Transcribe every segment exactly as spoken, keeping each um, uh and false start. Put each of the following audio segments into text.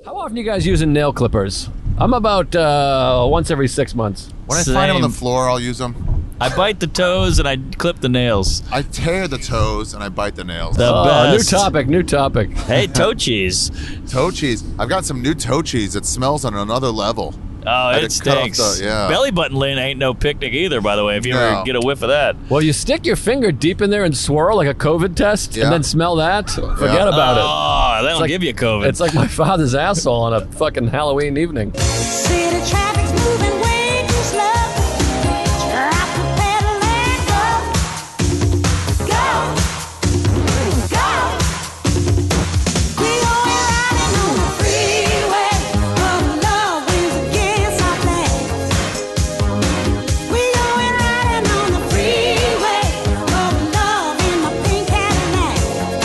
How often are you guys using nail clippers? I'm about uh, once every six months. When Same. I find them on the floor, I'll use them. I bite the toes and I clip the nails. I tear the toes and I bite the nails. The Oh, best. new topic, new topic. Hey, toe cheese. Toe cheese. I've got some new toe cheese that smells on another level. Oh, had it to cut off stinks. the- yeah. Belly button lane ain't no picnic either, by the way, if you No. ever get a whiff of that. Well, you stick your finger deep in there and swirl like a COVID test Yeah. and then smell that. Forget Yeah. about it. Oh, that'll like- give you COVID. It's like my father's asshole on a fucking Halloween evening. See the traffic's moving way too slow. Drop the pedal and go. Go. Go. We going riding on the freeway. Oh Lord, winds against our plans. We going riding on the freeway. Oh Lord, in my pink Cadillac.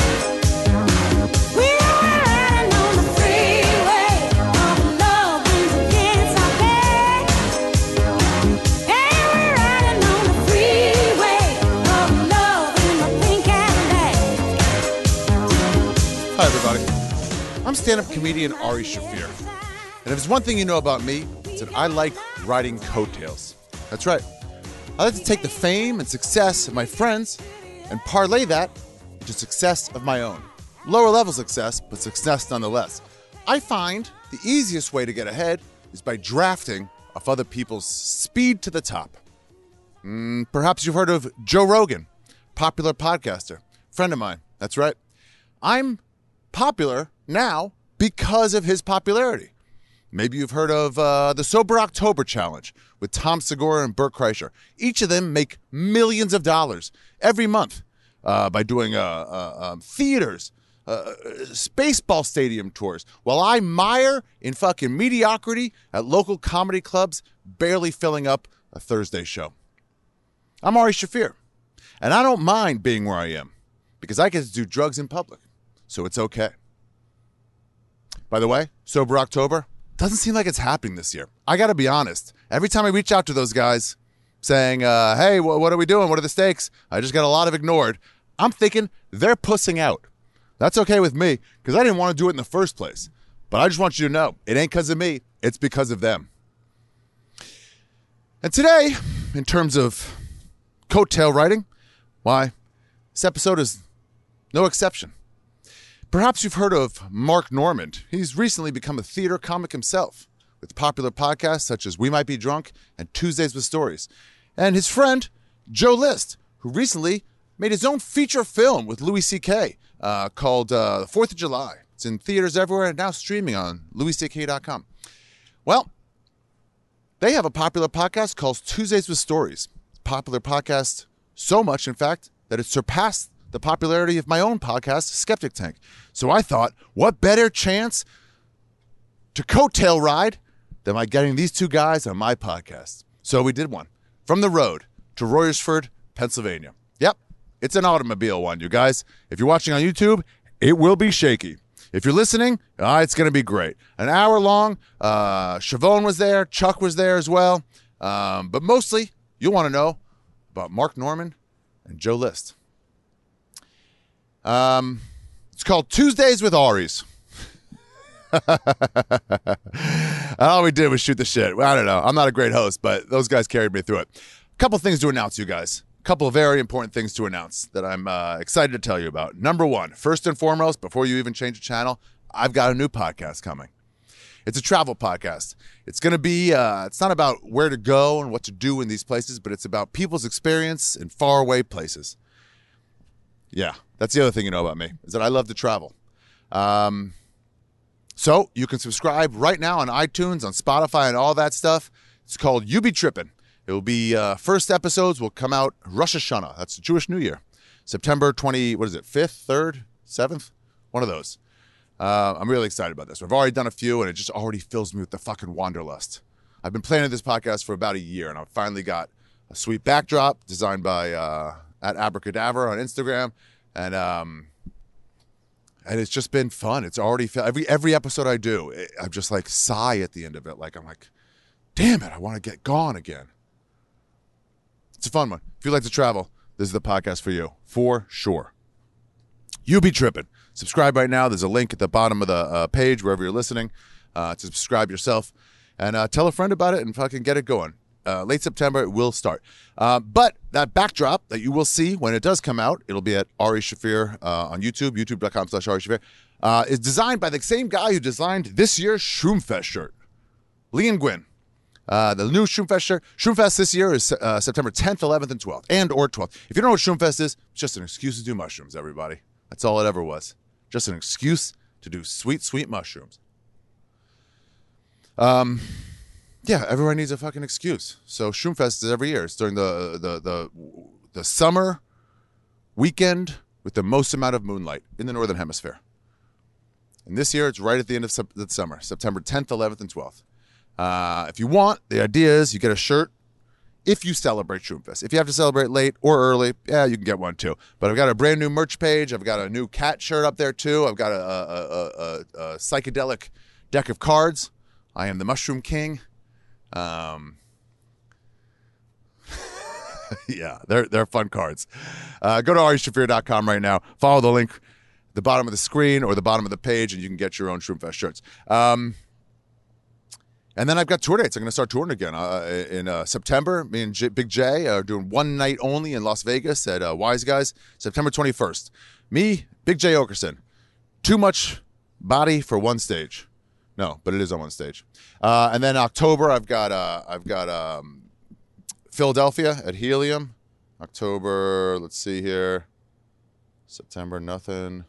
We going riding on the freeway. Oh Lord, winds against our plans. Hey, we're riding on the freeway. Oh Lord, in my pink Cadillac. Hi, everybody. I'm stand-up comedian Ari Shafir. And if there's one thing you know about me, it's that I like riding coattails. That's right. I like to take the fame and success of my friends and parlay that into success of my own. Lower level success, but success nonetheless. I find the easiest way to get ahead is by drafting off other people's speed to the top. Mm, perhaps you've heard of Joe Rogan, popular podcaster, friend of mine. That's right. I'm popular now because of his popularity. Maybe you've heard of uh, the Sober October Challenge with Tom Segura and Burt Kreischer. Each of them make millions of dollars every month uh, by doing uh, uh, um, theaters, uh, baseball stadium tours, while I mire in fucking mediocrity at local comedy clubs, barely filling up a Thursday show. I'm Ari Shafir, and I don't mind being where I am because I get to do drugs in public, so it's okay. By the way, Sober October doesn't seem like it's happening this year. I got to be honest. Every time I reach out to those guys saying, uh, hey, wh- what are we doing? What are the stakes? I just got a lot of ignored. I'm thinking they're pussing out. That's okay with me because I didn't want to do it in the first place. But I just want you to know, it ain't because of me. It's because of them. And today, in terms of coattail writing, why, this episode is no exception. Perhaps you've heard of Mark Normand. He's recently become a theater comic himself with popular podcasts such as We Might Be Drunk and Tuesdays with Stories. And his friend, Joe List, who recently made his own feature film with Louis C K uh, called uh, The fourth of July. It's in theaters everywhere and now streaming on louis c k dot com. Well, they have a popular podcast called Tuesdays with Stories. It's a popular podcast so much, in fact, that it surpassed the popularity of my own podcast, Skeptic Tank. So I thought, what better chance to coattail ride than by getting these two guys on my podcast? So we did one. From the road to Royersford, Pennsylvania. Yep, it's an automobile one, you guys. If you're watching on YouTube, it will be shaky. If you're listening, uh, it's going to be great. An hour long. Uh, Siobhan was there. Chuck was there as well. Um, but mostly, you'll want to know about Mark Normand and Joe List. Um, it's called Tuesdays with Aries. All we did was shoot the shit. I don't know. I'm not a great host, but those guys carried me through it. A couple things to announce, you guys. A couple of very important things to announce that I'm uh, excited to tell you about. Number one, first and foremost, before you even change the channel, I've got a new podcast coming. It's a travel podcast. It's going to be, uh, it's not about where to go and what to do in these places, but it's about people's experience in faraway places. Yeah, that's the other thing you know about me, is that I love to travel. Um, so you can subscribe right now on iTunes, on Spotify, and all that stuff. It's called You Be Trippin'. It will be, uh, first episodes will come out Rosh Hashanah. That's the Jewish New Year. September twentieth, what is it, fifth, third, seventh? One of those. Uh, I'm really excited about this. I've already done a few, and it just already fills me with the fucking wanderlust. I've been planning this podcast for about a year, and I've finally got a sweet backdrop designed by uh, at Abracadabra on Instagram, and um, and it's just been fun. It's already every every episode I do, it, I'm just like sigh at the end of it, like I'm like, damn it, I want to get gone again. It's a fun one. If you like to travel, this is the podcast for you, for sure. You Be Trippin'. subscribe right now. There's a link at the bottom of the uh, page wherever you're listening uh, to subscribe yourself. And uh, tell a friend about it and fucking get it going. Uh, late September, it will start. Uh, but that backdrop that you will see when it does come out, it'll be at Ari Shafir uh, on YouTube, youtube.com slash Ari Shafir, uh, is designed by the same guy who designed this year's Shroomfest shirt, Lee Nguyen. Uh, the new Shroomfest shirt. Shroomfest this year is uh, September tenth, eleventh, and twelfth, and or twelfth. If you don't know what Shroomfest is, it's just an excuse to do mushrooms, everybody. That's all it ever was. Just an excuse to do sweet, sweet mushrooms. Um... Yeah, everyone needs a fucking excuse. So Shroomfest is every year. It's during the the the the summer weekend with the most amount of moonlight in the Northern Hemisphere. And this year, it's right at the end of sep- the summer, September tenth, eleventh, and twelfth. Uh, if you want, the idea is you get a shirt if you celebrate Shroomfest. If you have to celebrate late or early, yeah, you can get one too. But I've got a brand new merch page. I've got a new cat shirt up there too. I've got a, a, a, a, a psychedelic deck of cards. I am the Mushroom King. Um, yeah, they're they're fun cards. Uh, go to ari shafir dot com right now. Follow the link at the bottom of the screen or the bottom of the page, and you can get your own Shroomfest shirts. Um, and then I've got tour dates. I'm going to start touring again uh, in uh, September. Me and J- Big J are doing one night only in Las Vegas at uh, Wise Guys, September twenty-first. Me, Big J Okerson. Too much body for one stage. No, but it is on one stage. Uh, and then October, I've got uh, I've got um, Philadelphia at Helium. October, let's see here. September, nothing.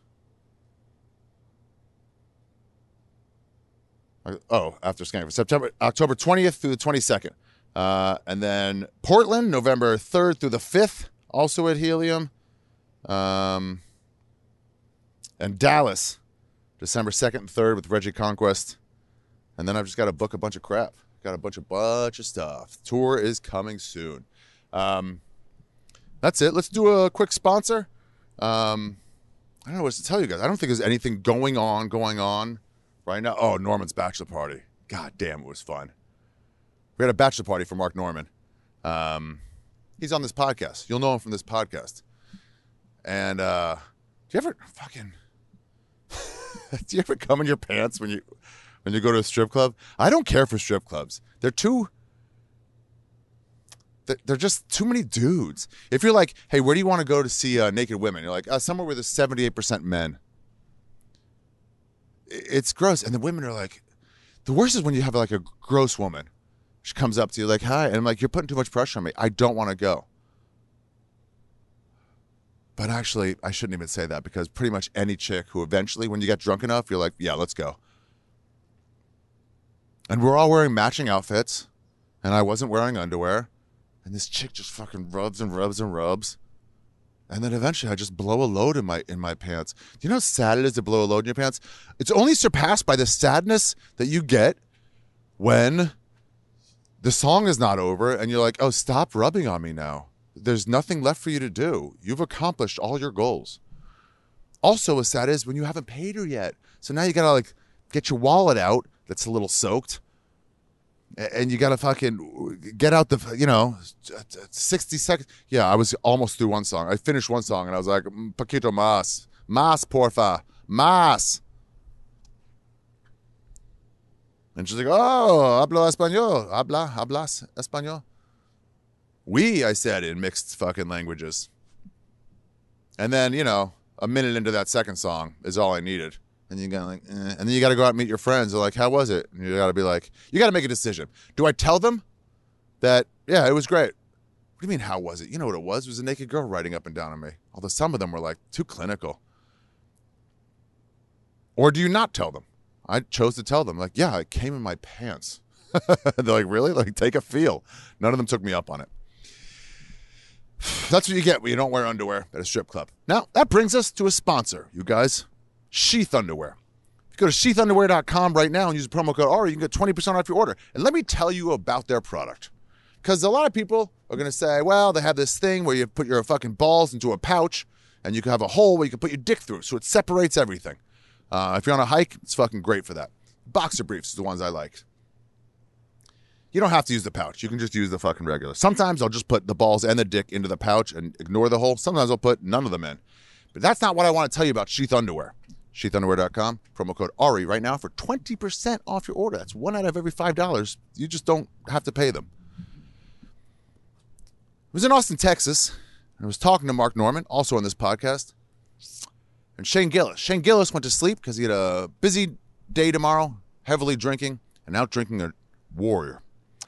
Oh, after scanning for September, October twentieth through the twenty-second. Uh, and then Portland, November third through the fifth, also at Helium. Um, and Dallas, December second and third with Reggie Conquest. And then I've just got to book a bunch of crap. Got a bunch of bunch of stuff. Tour is coming soon. Um, that's it. Let's do a quick sponsor. Um, I don't know what to tell you guys. I don't think there's anything going on, going on right now. Oh, Norman's bachelor party. God damn, it was fun. We had a bachelor party for Mark Norman. Um, he's on this podcast. You'll know him from this podcast. And uh, do you ever fucking... do you ever come in your pants when you... when you go to a strip club? I don't care for strip clubs. They're too, they're just too many dudes. If you're like, hey, where do you want to go to see uh, naked women? You're like, uh, somewhere where there's seventy-eight percent men. It's gross. And the women are like, the worst is when you have like a gross woman. She comes up to you like, hi. And I'm like, you're putting too much pressure on me. I don't want to go. But actually, I shouldn't even say that because pretty much any chick who eventually, when you get drunk enough, you're like, yeah, let's go. And we're all wearing matching outfits, and I wasn't wearing underwear, and this chick just fucking rubs and rubs and rubs, and then eventually I just blow a load in my in my pants. Do you know how sad it is to blow a load in your pants? It's only surpassed by the sadness that you get when the song is not over, and you're like, oh, stop rubbing on me now. There's nothing left for you to do. You've accomplished all your goals. Also, as sad is when you haven't paid her yet, so now you gotta like get your wallet out. That's a little soaked. And you got to fucking get out the, you know, sixty seconds. Yeah, I was almost through one song. I finished one song and I was like, poquito más. Más, porfa. Más. And she's like, oh, hablo español. Habla, hablas español. Oui, I said in mixed fucking languages. And then, you know, a minute into that second song is all I needed. And you got like, eh. And then you got to go out and meet your friends. They're like, how was it? And you got to be like, you got to make a decision. Do I tell them that, yeah, it was great? What do you mean, how was it? You know what it was? It was a naked girl riding up and down on me. Although some of them were like too clinical. Or do you not tell them? I chose to tell them, like, yeah, it came in my pants. They're like, really? Like, take a feel. None of them took me up on it. That's what you get when you don't wear underwear at a strip club. Now, that brings us to a sponsor, you guys. Sheath Underwear. If you go to sheath underwear dot com right now and use the promo code Ari, you can get twenty percent off your order. And let me tell you about their product. Because a lot of people are going to say, well, they have this thing where you put your fucking balls into a pouch and you can have a hole where you can put your dick through. So it separates everything. Uh, if you're on a hike, it's fucking great for that. Boxer briefs is the ones I like. You don't have to use the pouch. You can just use the fucking regular. Sometimes I'll just put the balls and the dick into the pouch and ignore the hole. Sometimes I'll put none of them in. But that's not what I want to tell you about Sheath Underwear. sheath underwear dot com, promo code Ari right now for twenty percent off your order. That's one out of every five dollars. You just don't have to pay them. I was in Austin, Texas, and I was talking to Mark Norman, also on this podcast, and Shane Gillis. Shane Gillis went to sleep because he had a busy day tomorrow, heavily drinking, and out drinking a warrior.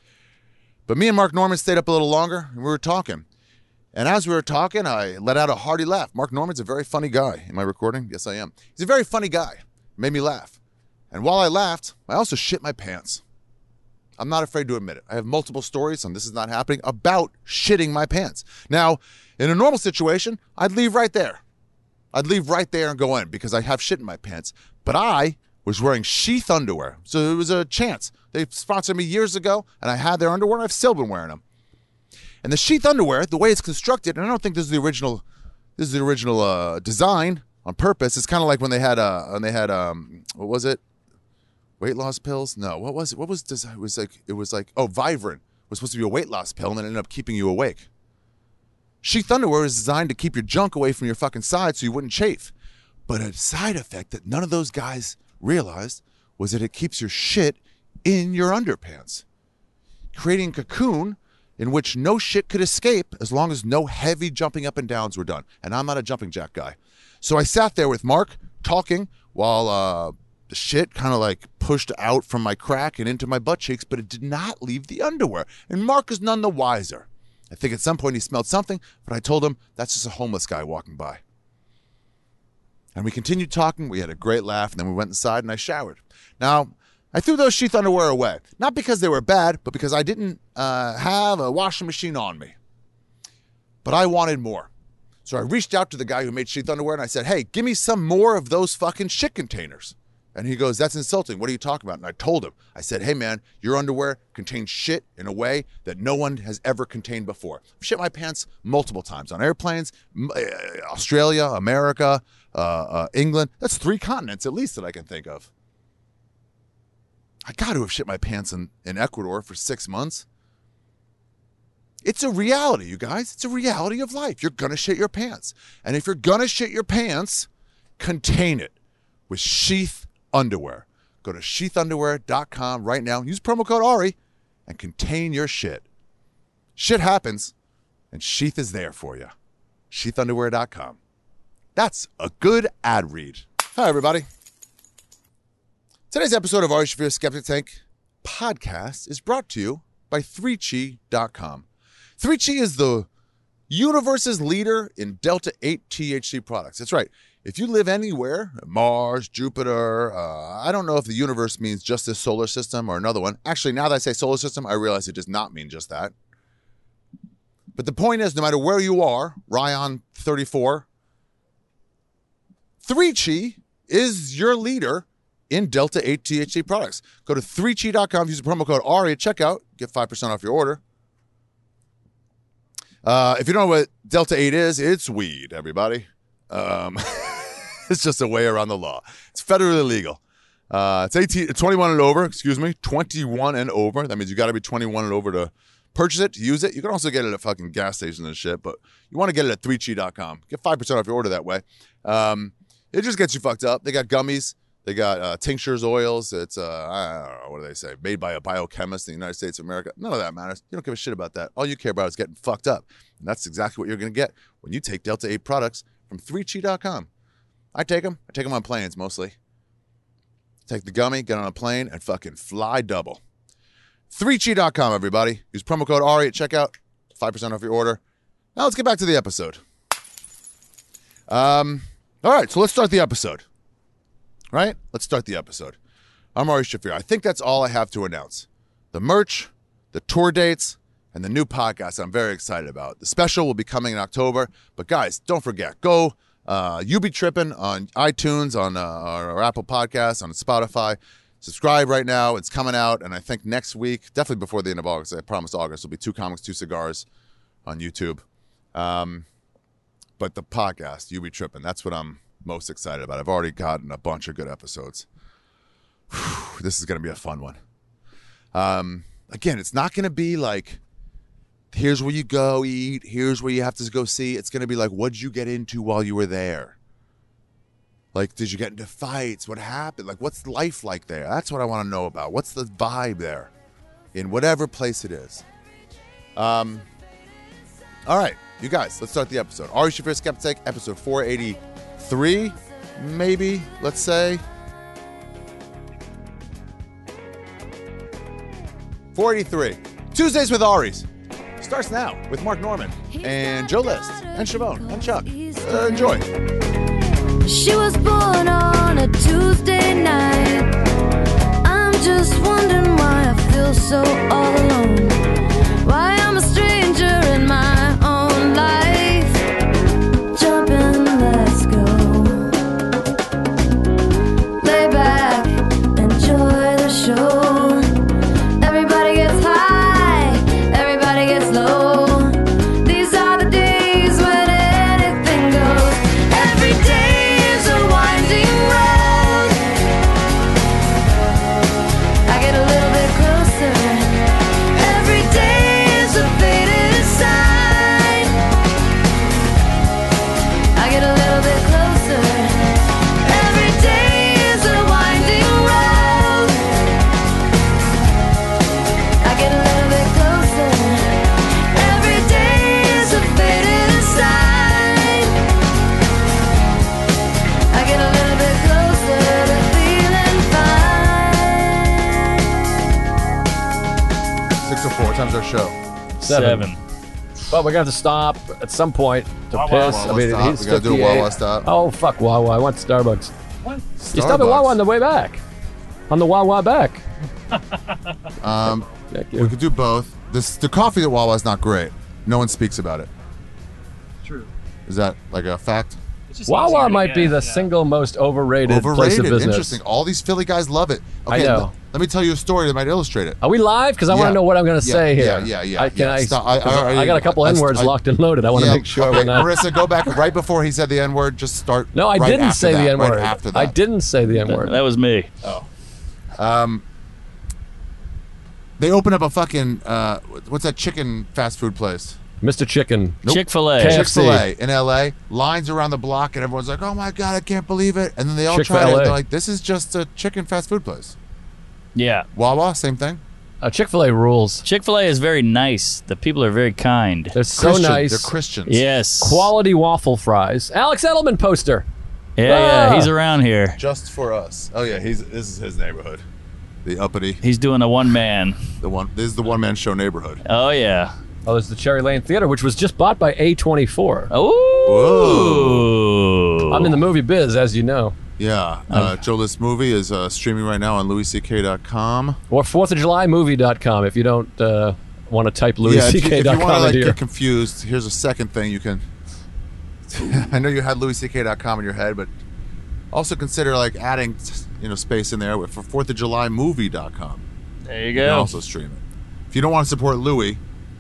But me and Mark Norman stayed up a little longer, and we were talking. And as we were talking, I let out a hearty laugh. Mark Norman's a very funny guy. Am I recording? Yes, I am. He's a very funny guy. Made me laugh. And while I laughed, I also shit my pants. I'm not afraid to admit it. I have multiple stories, and this is not happening, about shitting my pants. Now, in a normal situation, I'd leave right there. I'd leave right there and go in because I have shit in my pants. But I was wearing Sheath underwear. So it was a chance. They sponsored me years ago, and I had their underwear, and I've still been wearing them. And the Sheath underwear, the way it's constructed, and I don't think this is the original, this is the original uh, design on purpose. It's kind of like when they had, uh, when they had, um, what was it? Weight loss pills? No, what was it? What was this? It was like, it was like, oh, Vibrant was supposed to be a weight loss pill, and it ended up keeping you awake. Sheath underwear is designed to keep your junk away from your fucking side so you wouldn't chafe. But a side effect that none of those guys realized was that it keeps your shit in your underpants, creating a cocoon in which no shit could escape as long as no heavy jumping up and downs were done. And I'm not a jumping jack guy. So I sat there with Mark talking while uh, the shit kind of like pushed out from my crack and into my butt cheeks, but it did not leave the underwear. And Mark is none the wiser. I think at some point he smelled something, but I told him that's just a homeless guy walking by. And we continued talking. We had a great laugh, and then we went inside and I showered. Now, I threw those Sheath underwear away, not because they were bad, but because I didn't uh, have a washing machine on me. But I wanted more. So I reached out to the guy who made Sheath underwear, and I said, hey, give me some more of those fucking shit containers. And he goes, that's insulting. What are you talking about? And I told him, I said, hey, man, your underwear contains shit in a way that no one has ever contained before. I've shit my pants multiple times on airplanes, Australia, America, uh, uh, England. That's three continents at least that I can think of. I got to have shit my pants in, in Ecuador for six months. It's a reality, you guys. It's a reality of life. You're going to shit your pants. And if you're going to shit your pants, contain it with Sheath underwear. Go to sheath underwear dot com right now. Use promo code Ari and contain your shit. Shit happens, and Sheath is there for you. sheath underwear dot com. That's a good ad read. Hi, everybody. Today's episode of Ari Shaffir Skeptic Tank podcast is brought to you by three chi dot com. three chi is the universe's leader in Delta eight T H C products. That's right. If you live anywhere, Mars, Jupiter, uh, I don't know if the universe means just this solar system or another one. Actually, now that I say solar system, I realize it does not mean just that. But the point is, no matter where you are, Ryan thirty-four, three chi is your leader in Delta eight T H C products. Go to three chi dot com, use the promo code Ari at checkout, get five percent off your order. Uh, if you don't know what Delta eight is, it's weed, everybody. Um, it's just a way around the law. It's federally illegal. Uh, it's eighteen, twenty-one and over, excuse me, twenty-one and over. That means you got to be twenty-one and over to purchase it, to use it. You can also get it at fucking gas stations and shit, but you want to get it at three chi dot com. Get five percent off your order that way. Um, it just gets you fucked up. They got gummies. They got uh, tinctures, oils. It's, uh, I don't know, what do they say? Made by a biochemist in the United States of America. None of that matters. You don't give a shit about that. All you care about is getting fucked up. And that's exactly what you're going to get when you take Delta eight products from three chi dot com. I take them. I take them on planes mostly. Take the gummy, get on a plane, and fucking fly double. three chi dot com, everybody. Use promo code Ari at checkout. five percent off your order. Now let's get back to the episode. Um, all right, so let's start the episode. Right? Let's start the episode. I'm Ari Shaffir. I think that's all I have to announce. The merch, the tour dates, and the new podcast I'm very excited about. The special will be coming in October. But guys, don't forget, go uh, You Be Trippin' on iTunes, on uh, our, our Apple Podcasts, on Spotify. Subscribe right now. It's coming out. And I think next week, definitely before the end of August, I promise August, will be Two Comics, Two Cigars on YouTube. Um, but the podcast, You Be Trippin', that's what I'm most excited about. I've already gotten a bunch of good episodes. Whew, this is going to be a fun one. Um, again, it's not going to be like, here's where you go eat, here's where you have to go see. It's going to be like, what'd you get into while you were there? Like, did you get into fights? What happened? Like, what's life like there? That's what I want to know about. What's the vibe there in whatever place it is? Um, all right, you guys, let's start the episode. Ari Shaffir Skeptic, episode four eighty-three, maybe, let's say. four eighty-three. Tuesdays with Ari's. Starts now with Mark Norman and Joe List and Siobhan and Chuck. Uh, enjoy. She was born on a Tuesday night. I'm just wondering why I feel so all alone. Why I'm a stranger in my own life. Jump in, let's go. Lay back, enjoy the show. Everybody gets high, everybody gets low. These are the days when anything goes. Every day is a winding road. I get a little bit closer. Every day is a faded sign. I get a little bit closer. Every day is a winding road. I get a little bit closer. Every day is a faded sign. I get a little bit closer to feeling fine. six oh four, time's our show. Seven. Seven. But we're gonna have to stop at some point to Wawa. piss. Wawa I mean, stop. he's We gotta do a fifty-eight. Wawa stop. Oh fuck Wawa! I want Starbucks. What? You stopped at Wawa on the way back. On the Wawa back. Um, Thank we you. could do both. This the coffee at Wawa is not great. No one speaks about it. True. Is that like a fact? It's just Wawa easier to might get, be the yeah. single most overrated, place of Overrated. business. Interesting. All these Philly guys love it. I Okay, know. l- let me tell you a story that might illustrate it. Are we live? Because I want Yeah. to know what I'm going to Yeah, say here. yeah, yeah, yeah, I, can yeah. I, Stop. I- 'cause I- I, got a couple I- N words I- locked and loaded. I want to Yeah, make sure okay, we're not. Marissa, go back right before he said the N word. Just start. No, I right didn't after say that, the N Right word. after that. I didn't say the N word. That was me. Um, they open up a fucking uh, what's that chicken fast food place? Mister Chicken. Nope. Chick-fil-A. K F C. Chick-fil-A in L A. Lines around the block, and everyone's like, "Oh my god, I can't believe it!" And then they all try Chick-fil-A. it. They're like, "This is just a chicken fast food place." Yeah. Wawa, same thing. Uh, Chick-fil-A rules. Chick-fil-A is very nice. The people are very kind. They're so Christian. nice. They're Christians. Yes. Quality waffle fries. Alex Edelman poster. Yeah, yeah. Ah. He's around here. Just for us. Oh yeah, he's this is his neighborhood. The uppity, He's doing a one man. the one. This is the one man show neighborhood. Oh yeah. Oh, there's the Cherry Lane Theater, which was just bought by A twenty-four. Oh. I'm in the movie biz, as you know. Yeah, uh, Joe List movie is uh, streaming right now on louis c k dot com. Or fourth of july movie dot com if you don't uh, want to type louis Yeah, if c you, k if dot you want to com like into here. get confused, here's a second thing you can. I know you had louis c k dot com in your head, but also consider like adding, you know, space in there for fourth of july movie dot com. There you You can go. also stream it. If you don't want to support Louis,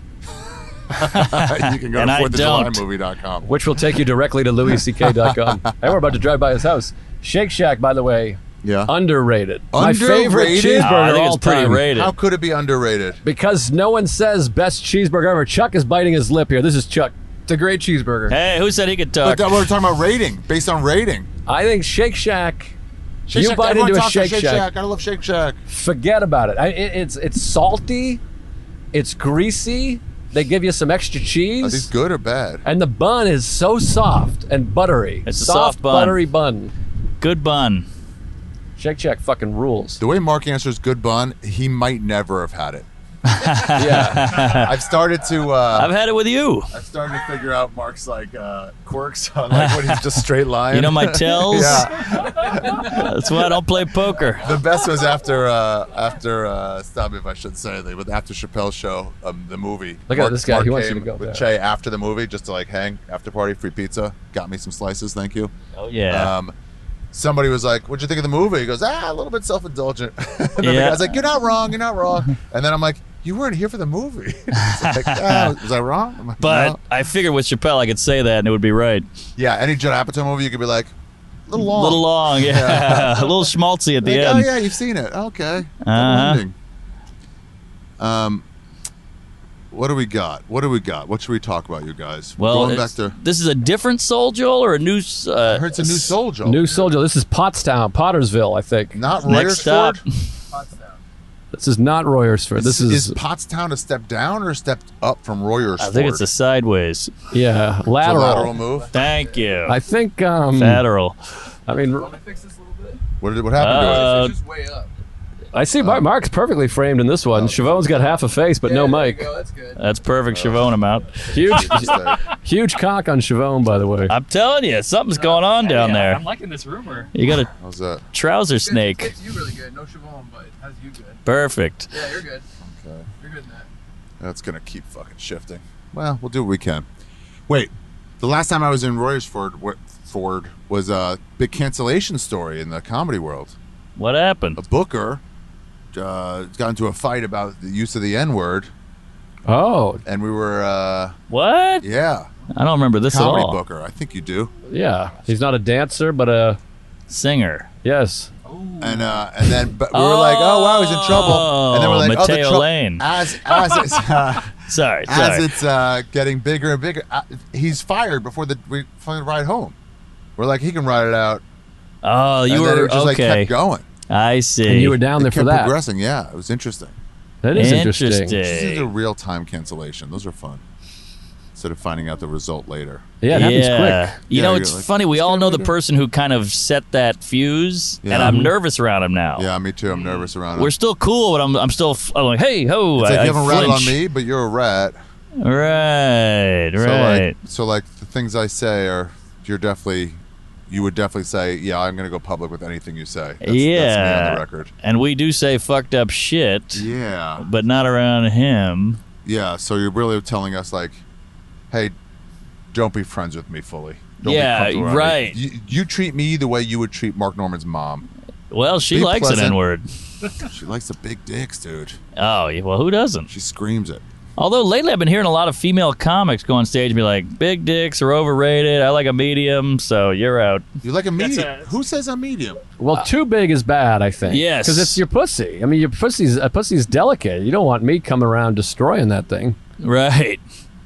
you can go And to I fourth of july don't. movie dot com. Which will take you directly to louis c k dot com. And we're about to drive by his house. Shake Shack, by the way, Yeah. underrated. My favorite Underrated? Oh, I cheeseburger of think all it's pretty time. rated. How could it be underrated? Because no one says best cheeseburger ever. Chuck is biting his lip here. This is Chuck. It's a great cheeseburger. Hey, who said he could talk? But that, we're talking about rating, based on rating. I think Shake Shack. Shake you Shack, bite everyone into a talks about Shake Shack. I love Shake Shack. Forget about it. I, it. It's it's salty. It's greasy. They give you some extra Are cheese. these good or bad? And the bun is so soft and buttery. It's a soft bun. buttery bun. Good bun. Shake Shack fucking rules. The way Mark answers good bun, he might never have had it. Yeah. I've started to. Uh, I've had it with you. I've started to figure out Mark's like uh, quirks on like when he's just straight line. You know my tells? Yeah. That's why I don't play poker. The best was after uh, after uh, stop me if I should say anything, but after Chappelle's show, um, the movie. Look at this guy. He wants you came to go with there. Che after the movie just to like hang after party, free pizza. Got me some slices, thank you. Oh yeah. Um, somebody was like, "What'd you think of the movie?" He goes, "Ah, a little bit self-indulgent." And then the Yeah. guy's like, "You're not wrong. You're not wrong." And then I'm like, "You weren't here for the movie." It's like, ah, was I wrong? I'm like, but "No." I figured with Chappelle I could say that and it would be right. Yeah, any Judd Apatow movie, you could be like, a little long. A little long, yeah. a little schmaltzy at the Like, oh end. yeah, you've seen it. Okay. Double Uh-huh. ending. Um, What do we got? What do we got? What should we talk about, you guys? Well, Going back it's- to. this is a different Soul Joel or a new. s- Uh, I heard it's a new Soul Joel. New soldier. This is Pottstown, Pottersville, I think. Not Next stop. Royersford. This is not Royersford. This is, is Pottstown a step down or a step up from Royersford? I think it's a sideways. yeah, It's a lateral. lateral move. Thank you. I think. Um, Lateral. I mean, What did what happened Uh, to it? Just way up. I see Mark, Mark's perfectly framed in this one. Siobhan's got half a face, but no there you mic. go, That's good. That's perfect. Siobhan him out. Huge, Mistake. huge cock on Siobhan, by the way. I'm telling you, something's going on down Yeah, there. I'm liking this rumor. You got a How's that? trouser Fits- snake. Fits you really good. No Siobhan, but it has you good. Perfect. Yeah, you're good. Okay. You're good in that. That's gonna keep fucking shifting. Well, we'll do what we can. Wait, the last time I was in Royersford wh- Ford was a big cancellation story in the comedy world. What happened? A booker uh, got into a fight about the use of the N word, Oh, and we were, uh, What? yeah, I don't remember this at comedy all. booker. I think you do. yeah. He's not a dancer, but a Singer. yes. And uh, and then but we were like, oh wow, he's in trouble. And then we're like, oh, the Mateo trou- Lane. as as it's uh, Sorry, as sorry. it's uh, getting bigger and bigger, uh, he's fired before the we finally ride home. We're like, he can ride it out. Oh, you and then were it just like okay. kept going. I see. And you were down It there for kept that. progressing. Yeah, it was interesting. That is interesting. Interesting. This is a real time cancellation. Those are fun. Instead of finding out the result later. Yeah, it happens yeah. quick. You Yeah, know, you're it's like, funny. We "Let's all get know it the later." person who kind of set that fuse, Yeah. and I'm Mhm. nervous around him now. Yeah, me too. I'm nervous around We're it. still cool, but I'm, I'm still f- I'm like, hey, ho. It's I, like I you haven't ratted on flinch. me, but you're a rat. Right, So right. like, so like the things I say are, you're definitely, you would definitely say, yeah, I'm gonna go public with anything you say. That's, yeah. that's me on the record. And we do say fucked up shit, Yeah, but not around him. yeah. So you're really telling us like, hey, don't be friends with me fully. Don't Yeah, be comfortable around me. right. You, you treat me the way you would treat Mark Norman's mom. Well, she Be likes pleasant. an N word. She likes the big dicks, dude. Oh, yeah, well, who doesn't? She screams it. Although lately I've been hearing a lot of female comics go on stage and be like, big dicks are overrated. I like a medium, so you're out. You like a medium? a- Who says I'm medium? Well, too big is bad, I think. Yes. because it's your pussy. I mean, your pussy's a pussy's delicate. You don't want me coming around destroying that thing. Right.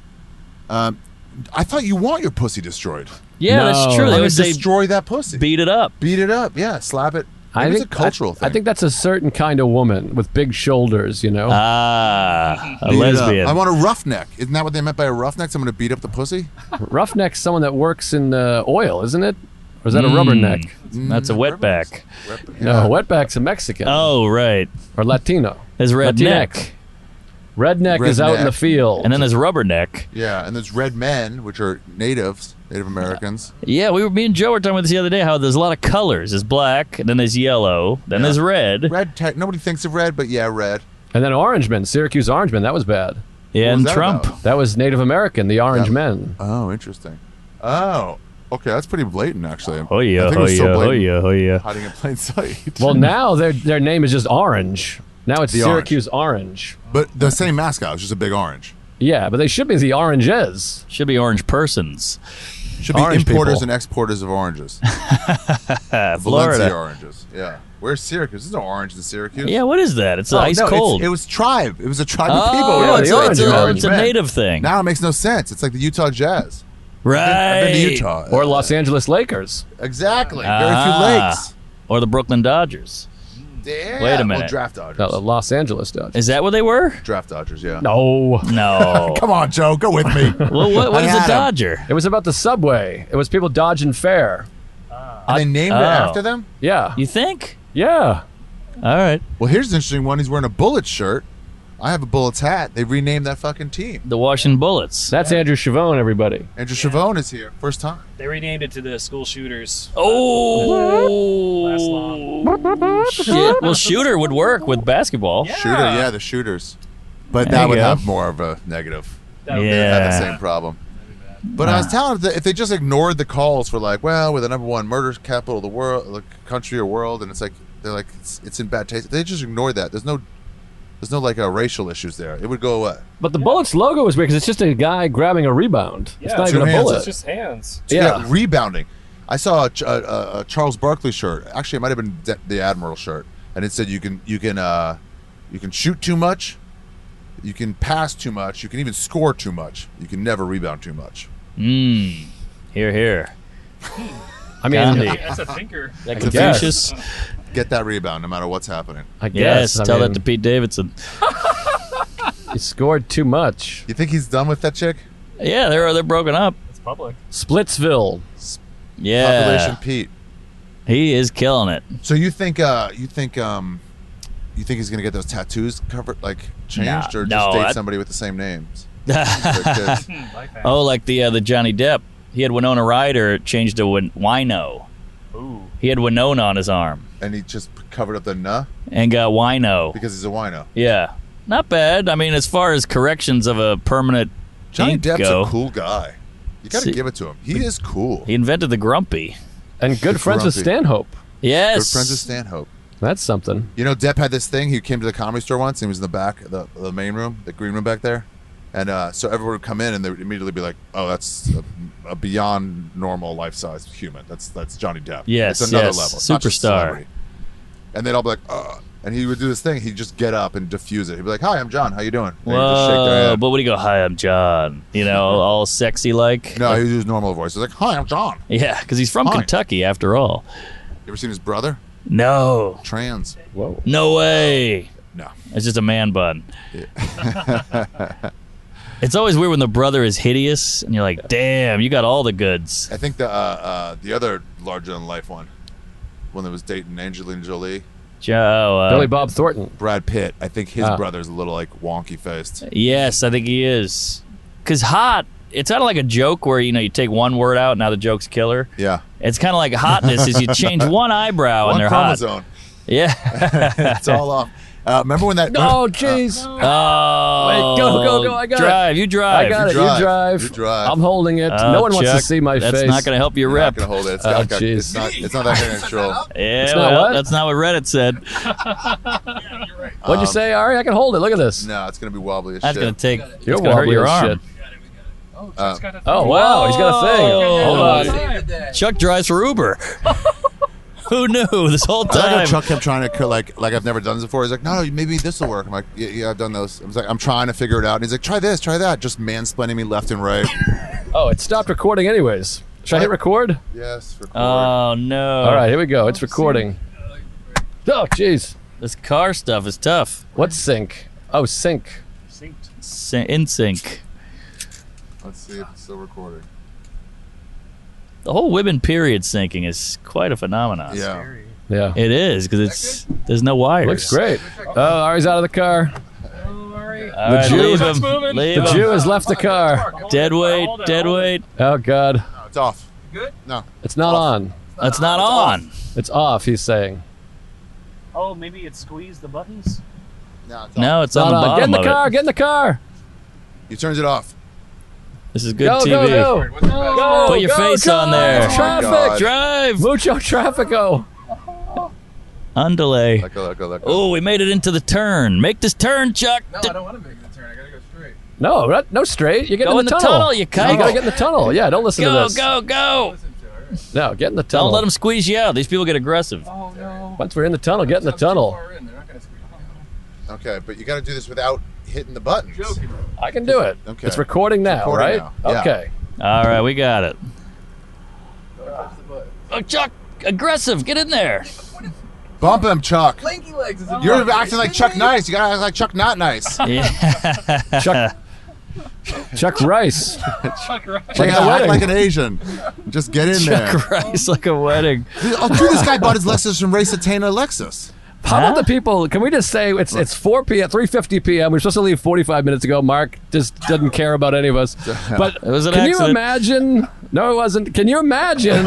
Um, I thought you want your pussy destroyed. Yeah, No. that's true. I They I mean, would say destroy that pussy. beat it up. Beat it up. Yeah, slap it. I Maybe think it's a cultural I, thing. I think that's a certain kind of woman with big shoulders. You know. Ah, a Beat it up. lesbian. I want a roughneck. Isn't that what they meant by a roughneck? Someone to beat up the pussy? Roughneck's someone that works in uh, oil, isn't it? Or is that a Mm. rubberneck? That's a wetback. No, wetback's a Mexican Oh, right. or Latino. There's redneck. Latinx. Redneck is out in the Redneck. field. And then there's rubberneck. Yeah, and there's red men, which are natives, Native Americans. Yeah, we were me and Joe were talking about this the other day. How there's a lot of colors. There's black, and then there's yellow, then Yeah. there's red. Red, te- nobody thinks of red, but yeah, red. and then Orangemen, Syracuse Orangemen. That was bad. Yeah, What was and that Trump. about? That was Native American, the Orange Yeah. Men. Oh, interesting. Oh, okay, that's pretty blatant, actually. Oh I yeah, think it oh was so yeah, oh blatant, yeah, oh yeah. hiding in plain sight. Well, now their their name is just Orange. Now it's The Syracuse Orange. But the same mascot was just a big orange. Yeah, but they should be the Oranges. Should be orange persons. Should be Orange importers people. and exporters of oranges. Ah, Valencia Florida. oranges. Yeah. Where's Syracuse? There's no orange in Syracuse. Yeah, what is that? It's Oh, ice no, it's- cold. It was tribe. It was a tribe of oh, people. Yeah, it's, the a, it's, orange a, men. it's a native thing. Now it makes no sense. It's like the Utah Jazz. right. I've been to Utah. Or Los Angeles Lakers. Exactly. Very Ah. few lakes. Or the Brooklyn Dodgers. Yeah. Wait a Well, minute. draft Dodgers. No, Los Angeles Dodgers. Is that what they were? Draft Dodgers, yeah. No. No. Come on, Joe. Go with me. Well, what, what I is a had 'em. Dodger? It was about the subway. It was people dodging fare. And they named Oh. it after them? Yeah. You think? Yeah. All right. Well, here's an interesting one. He's wearing a Bullets shirt. I have a Bullets hat. They renamed that fucking team. The Washington Bullets. That's Andrew Chavone, everybody. Andrew Chavone is here. First time. They renamed it to the school shooters. Oh. Last long. Shit. Well, shooter would work with basketball. Yeah. Shooter, yeah, the shooters. But There that you would go. have more of a negative. That would be- They would have the Yeah. same problem. But I was telling them that if they just ignored the calls for like, well, we're the number one murder capital of the world, the country or world, and it's like they're like it's, it's in bad taste. If they just ignored that. There's no, there's no like uh, racial issues there. It would go away. But the Bullets logo is weird because it's just a guy grabbing a rebound. Yeah, it's not two even a hands. bullet. It's just hands. So you Yeah. got rebounding. I saw a, Ch- a, a, a Charles Barkley shirt. Actually, it might have been de- the Admiral shirt, and it said you can you can uh, you can shoot too much, You can pass too much. You can even score too much. You can never rebound too much. Mmm. Here, here. I mean, Gandhi. That's a thinker. That I guess. Confucius. Get that rebound no matter what's happening. I Yes, guess. I tell mean, that to Pete Davidson. He scored too much. You think he's done with that chick? Yeah, they're they're broken up. It's public. Splitsville. Yeah, Population Pete. he is killing it. So you think uh you think um you think he's gonna get those tattoos covered like changed No, or just no, date I- somebody with the same names? Their kids. Like that. Oh, like the uh, the Johnny Depp. He had Winona Ryder changed to Win- Wino. Ooh. He had Winona on his arm And he just covered up the nuh and got Wino. because he's a wino. Yeah, not bad. I mean, as far as corrections of a permanent Johnny ink Depp's go, a cool guy. You gotta See- give it to him. He is cool. he invented the grumpy. And good The friends with grumpy. Stanhope. Yes, Good friends with Stanhope. That's something. You know, Depp had this thing. He came to the Comedy Store once. And he was in the back, the the main room, the green room back there. And uh, so everyone would come in, and they would immediately be like, "Oh, that's a, a beyond normal life-size human. That's that's Johnny Depp. Yes, it's another yes. level, It's not just Superstar. celebrity." And they'd all be like, "Uh," and he would do this thing. He'd just get up and diffuse it. He'd be like, "Hi, I'm John. How you doing?" And he'd just shake their Whoa! hand. But would he go, "Hi, I'm John"? You know, all sexy like. No, he would use normal voice. He's like, "Hi, I'm John." Yeah, because he's from Hi. Kentucky after all. You ever seen his brother? No, Trans. Whoa. no way. No. It's just a man bun. It's always weird when the brother is hideous, and you're like, "Damn, you got all the goods." I think the uh, uh, the other larger than life one, one that was dating Angelina Jolie, Joe. Uh, Billy Bob Thornton. Brad Pitt. I think his Ah. brother's a little like wonky faced. Yes, I think he is. Because hot, it's kind of like a joke where, you know, you take one word out, now the joke's killer. Yeah. It's kind of like hotness is you change one eyebrow One and they're chromosome. hot. Yeah. It's all off. Uh, remember when that? Oh, jeez. Oh. Wait, go, go, go, I got it. drive. You drive. I got it. drive. You drive. You drive. I'm holding it. Oh, no one wants to Chuck, see my that's face. not going to help your You're rep. not gonna hold it. It's, Oh, got, got, jeez. it's not. It's not that kind of control. Yeah, It's not well, what? that's not what Reddit said. What'd you say, Ari? I can hold it. Look at this. No, it's gonna be wobbly as That's shit. going to take. You're It's going to hurt wobbly your as arm. shit. Oh, Uh, Chuck's got a Oh, thing. wow. He's got a thing. Whoa. Hold on. Save the day. Chuck drives for Uber. Who knew this whole I like how time? Chuck kept trying to like like I've never done this before. He's like, no, no, maybe this will work. I'm like, yeah, yeah, I've done those. I was like, I'm trying to figure it out. And he's like, try this, try that, just mansplaining me left and right. Oh, it stopped recording anyways. Should I hit record? Yes. Record. Oh no! All right, here we go. It's recording. Oh, jeez. This car stuff is tough. What's sync? Oh, sync. Synced. Syn- In sync. Let's see if it's still recording. The whole women period syncing is quite a phenomenon. Yeah. Scary. Yeah. It is because it's there's no wires. Looks great. Oh, Ari's out of the car. Oh, all right. All right, Jew- leave Chuck's him. moving. Leave The him. Jew has left the car. Dead weight. Dead weight. Oh, God. No, it's off. Good? No. It's not on. That's not on. It's off, he's saying. Oh, maybe it squeezed the buttons. No, it's off. No, it's Not on the on. Get bottom in the of car. it. Get in the car. He turns it off. This is good Go, T V. go, go. What's the best? Go, Put your go, face go. on there. Oh, my Traffic. God. Drive. Mucho traffico. Undelay. Let go, let go, let go. Oh, we made it into the turn. Make this turn, Chuck. No, I don't want to make the turn. I gotta go straight. No, not- no straight. You're getting Go in in the, the tunnel, you You kike. gotta get in the tunnel. Yeah, don't listen to Go, this. go, go. Listen to it. Right? No, get in the tunnel. Don't let them squeeze you out. These people get aggressive. Oh no. Once we're in the tunnel, get in the I'm too tunnel. far in. They're not gonna squeeze me out. Okay, but you got to do this without hitting the buttons. Joking. I can do it. Okay. It's recording now, recording right? now, yeah. Okay. All right, we got it. Don't touch the button. Oh, Chuck, aggressive. Get in there. Bump him, Chuck. Lanky legs is a You're bump. acting like Chuck Nice. You gotta act like Chuck Not Nice. Yeah. Chuck Chuck Rice. Chuck, right. You Like a gotta act wedding. like an Asian. Just get in there. Chuck Rice like a wedding. Oh, dude, this guy bought his Lexus from Ray Satana Lexus. How about Huh? the people? Can we just say it's it's four p.m. three fifty p.m. We were supposed to leave forty-five minutes ago. Mark just doesn't care about any of us. But It was an can you accident. imagine? No, it wasn't. Can you imagine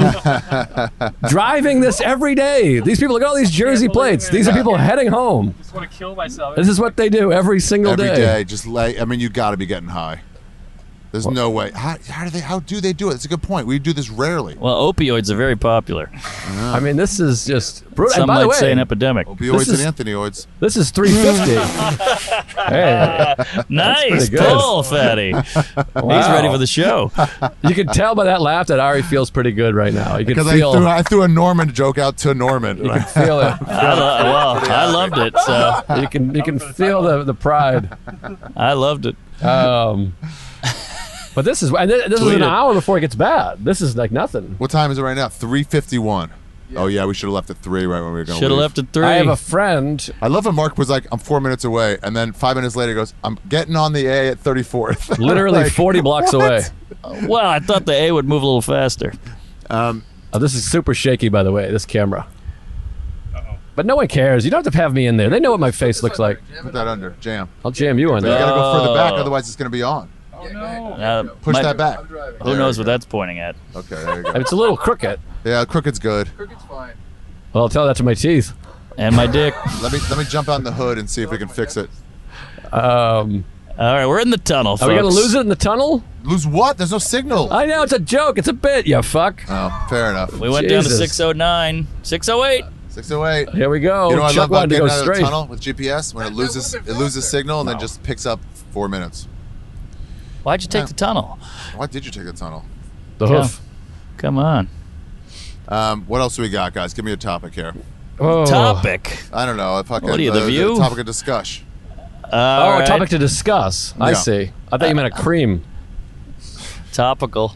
driving this every day? These people look at all these Jersey Can't believe plates. it. These are people heading home. Just want to kill myself. This is what they do every single Every day. day, just lay. I mean, you got to be getting high. There's no way. How, how do they? How do they do it? It's a good point. We do this rarely. Well, opioids are very popular. I mean, this is just brutal. Some And by might the way, say an epidemic. Opioids This is- and Anthonyoids. this is three fifty. Hey, Nice pretty good. pull, Fatty. He's ready for the show. you can tell by that laugh that Ari feels pretty good right now. You can Because I feel. threw, I threw a Norman joke out to Norman. you can feel it. I lo- well, I loved it, so You can you can feel the the pride. I loved it. Um, but this is and this, this is Tweet an it. hour before it gets bad. This is like nothing. What time is it right now? three fifty-one. Oh, yeah, we should have left at three right when we were going to Should have left at three. I have a friend. I love when Mark was like, I'm four minutes away. And then five minutes later he goes, I'm getting on the A at thirty-fourth. Literally Like, forty blocks what? away. well, I thought the A would move a little faster. Um, Oh, this is super shaky, by the way. This camera. But no one cares. You don't have to have me in there. They know what my face looks like. put that under. Jam. I'll jam you in But you there. got to go further back, Oh. otherwise it's going to be on. Oh no. Uh, Push might- that back. I'm driving. Who knows what that's pointing at? Okay, there you go. It's a little crooked. Yeah, crooked's good. Crooked's fine. Well, I'll tell that to my teeth. And my dick. Let me let me jump on the hood and see if we can fix it. Um, All right, we're in the tunnel, folks. are we going to lose it in the tunnel? Lose what? There's no signal. I know, it's a joke. It's a bit, you fuck. Oh, fair enough. We went down to Jesus. six oh nine. six oh eight. six oh eight. Here we go. You know what I Chuck love about wanted to getting go out of the straight. tunnel with G P S? When it loses it loses signal and then just picks up four minutes. Why'd you take Yeah. the tunnel? Why did you take the tunnel? The hoof. Come on. Um, what else do we got, guys? Give me a topic here. Oh. Topic. I don't know. A fucking, What are you, The uh, View? topic of discussion. Oh, All a right. topic to discuss. I Yeah. see. I thought you meant a cream. Topical.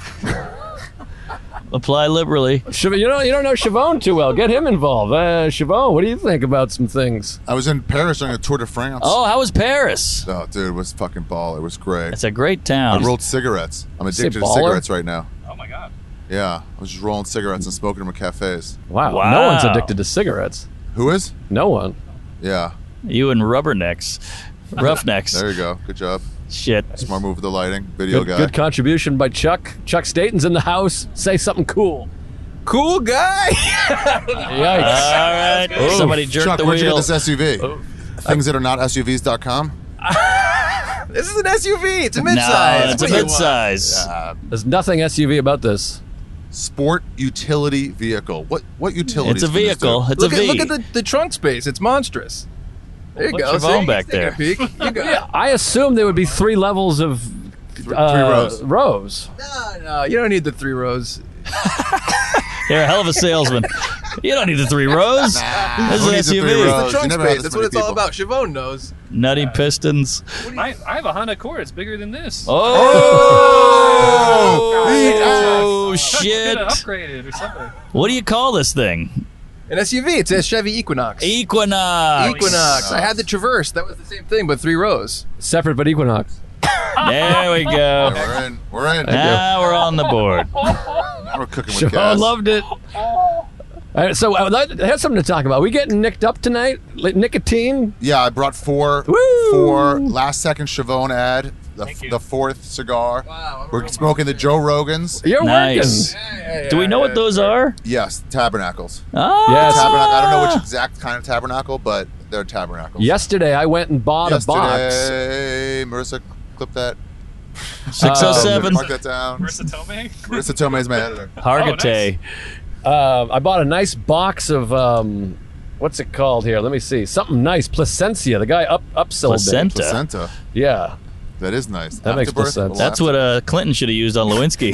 Apply liberally. Siobhan, you don't you don't know Siobhan too well. Get him involved. Uh, Siobhan, what do you think about some things? I was in Paris during a Tour de France. Oh, how was Paris? Oh, dude, it was fucking ball. It was great. It's a great I town. rolled cigarettes. I'm Say addicted to baller? cigarettes right now. Oh my god. Yeah, I was just rolling cigarettes and smoking them in cafes. Wow. Wow. No one's addicted to cigarettes. Who is? No one. Yeah, You and rubbernecks. Roughnecks. there you go. Good job. Shit. Smart move with the lighting. Video Good, guy. good contribution by Chuck. Chuck Staten's in the house. Say something cool. Cool guy. Yikes. All right. Ooh, Somebody jerked Chuck, the where'd you wheel. get this S U V? Things that are not S U Vs dot com. This is an S U V. It's a No, midsize. it's a What do you want? midsize. Uh, There's nothing S U V about this. sport utility vehicle. What what utility? It's a vehicle. It's Look a at V. look at the, the trunk space. It's monstrous. There you Put go. your See? phone back Take a there. peek. You go. Yeah, I assume there would be three levels of Three, uh, three rows. rows. No, no, you don't need the three rows. You're a hell of a salesman. You don't need the three rows. Nah, This is who an needs the S U V. three It's rows? the You trunk never had space. this That's many what it's all people. about. Siobhan knows. Nutty pistons. I, I have a Honda Accord. It's bigger than this. Oh, Oh, oh Chuck, we're shit. gonna upgrade it or something. What do you call this thing? An S U V. It's a Chevy Equinox. Equinox. Equinox. I had the Traverse. That was the same thing, but three rows. Separate but Equinox. There we go. We're in. We're in. Now we're on the board. Now we're cooking with Siobhan gas. loved it. All right, so uh, I have something to talk about. We getting nicked up tonight? Like nicotine? Yeah, I brought four Woo! four last second Chavon ad. The, Thank you. the fourth cigar. Wow. We're smoking the Joe Rogans. You're Nice. working. Do we know what those are? Yes, tabernacles. Oh, Yes. Tabernacle. I don't know which exact kind of tabernacle, but they're tabernacles. Yesterday, I went and bought a box. Yesterday, Marissa, clip that. six oh seven. Mark that down. Marissa Tomei? Marissa Tomei is my editor. Hargitay. Uh, I bought a nice box of um, what's it called here? Let me see. Something nice. Placencia. The guy up upsold Placenta. it. Placenta. Yeah. That is nice. That makes Afterbirth, sense. That's what uh, Clinton should have used on Lewinsky.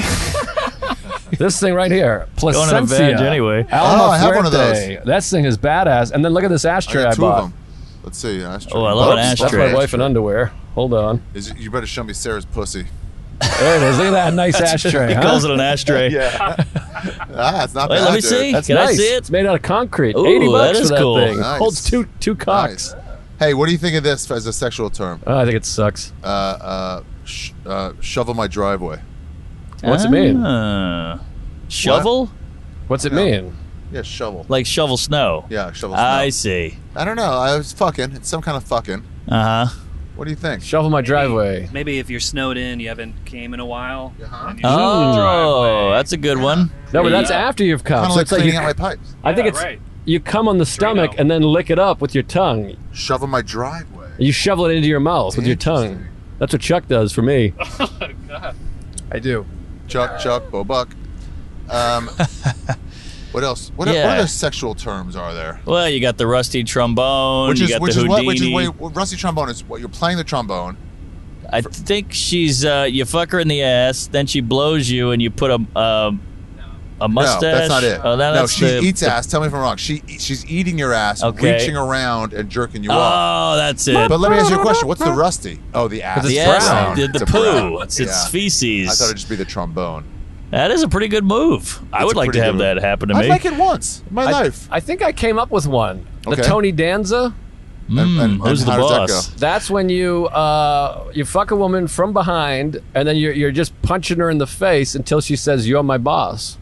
This thing right here. Going to Placencia. veg anyway. Alma Oh, I have one of Fuerte. That thing is badass. And then look at this I ashtray got I, two bought. of them. Let's see. Ashtray. Oh, I love an Oops, ashtray. That's my wife in underwear. Hold on. Is it, you better show me Sarah's pussy. There it is. Look at that nice ashtray. He huh? calls it an ashtray. Yeah. ah, it's not Wait, bad. let me dude. see. That's Can I nice. see it? It's made out of concrete. Ooh, eighty bucks that is for that cool. thing. Nice. Holds two two cocks. Nice. Hey, what do you think of this as a sexual term? Oh, I think it sucks. Uh, uh, sh- uh, shovel my driveway. What's it mean? Ah. Shovel? What's it No. mean? Yeah, shovel. Like shovel snow. Yeah, shovel snow. I see. I don't know. I was fucking. It's some kind of fucking. Uh huh. What do you think? Shovel my driveway. Maybe if you're snowed in, you haven't came in a while. Uh-huh. and you shovel the Oh, driveway. that's a good one. No, but that's Yeah. after you've come. Kind of So like it's like cleaning you, out my pipes. I think Yeah, it's right. you come on the stomach Drano. and then lick it up with your tongue. Shovel my driveway. You shovel it into your mouth with your tongue. Interesting. That's what Chuck does for me. I do. Chuck, Chuck, Bo Buck. Um, what else? What, Yeah. what other sexual terms are there? Well, you got the rusty trombone. Which you is got which the is Houdini. what? Which is wait, well, rusty trombone is what you're playing the trombone. I think she's. Uh, you fuck her in the ass, then she blows you, and you put a uh, a mustache. No, that's not it. Oh, that, no, that's she the, eats the, ass. Tell me if I'm wrong. She she's eating your ass, Okay. reaching around and jerking you off. Oh, that's it. But let me ask you a question. What's the rusty? Oh, the ass. the it's ass, brown. the, the It's a poo. brown. It's, it's Yeah. feces. I thought it'd just be the trombone. That is a pretty good move. I It's would a like to pretty have good that happen to I'd me. like it once in my I, life. I think I came up with one. The Okay. Tony Danza. And- Mm, and- who's and the how does that boss? go? That's when you uh, you fuck a woman from behind, and then you're, you're just punching her in the face until she says, "You're my boss."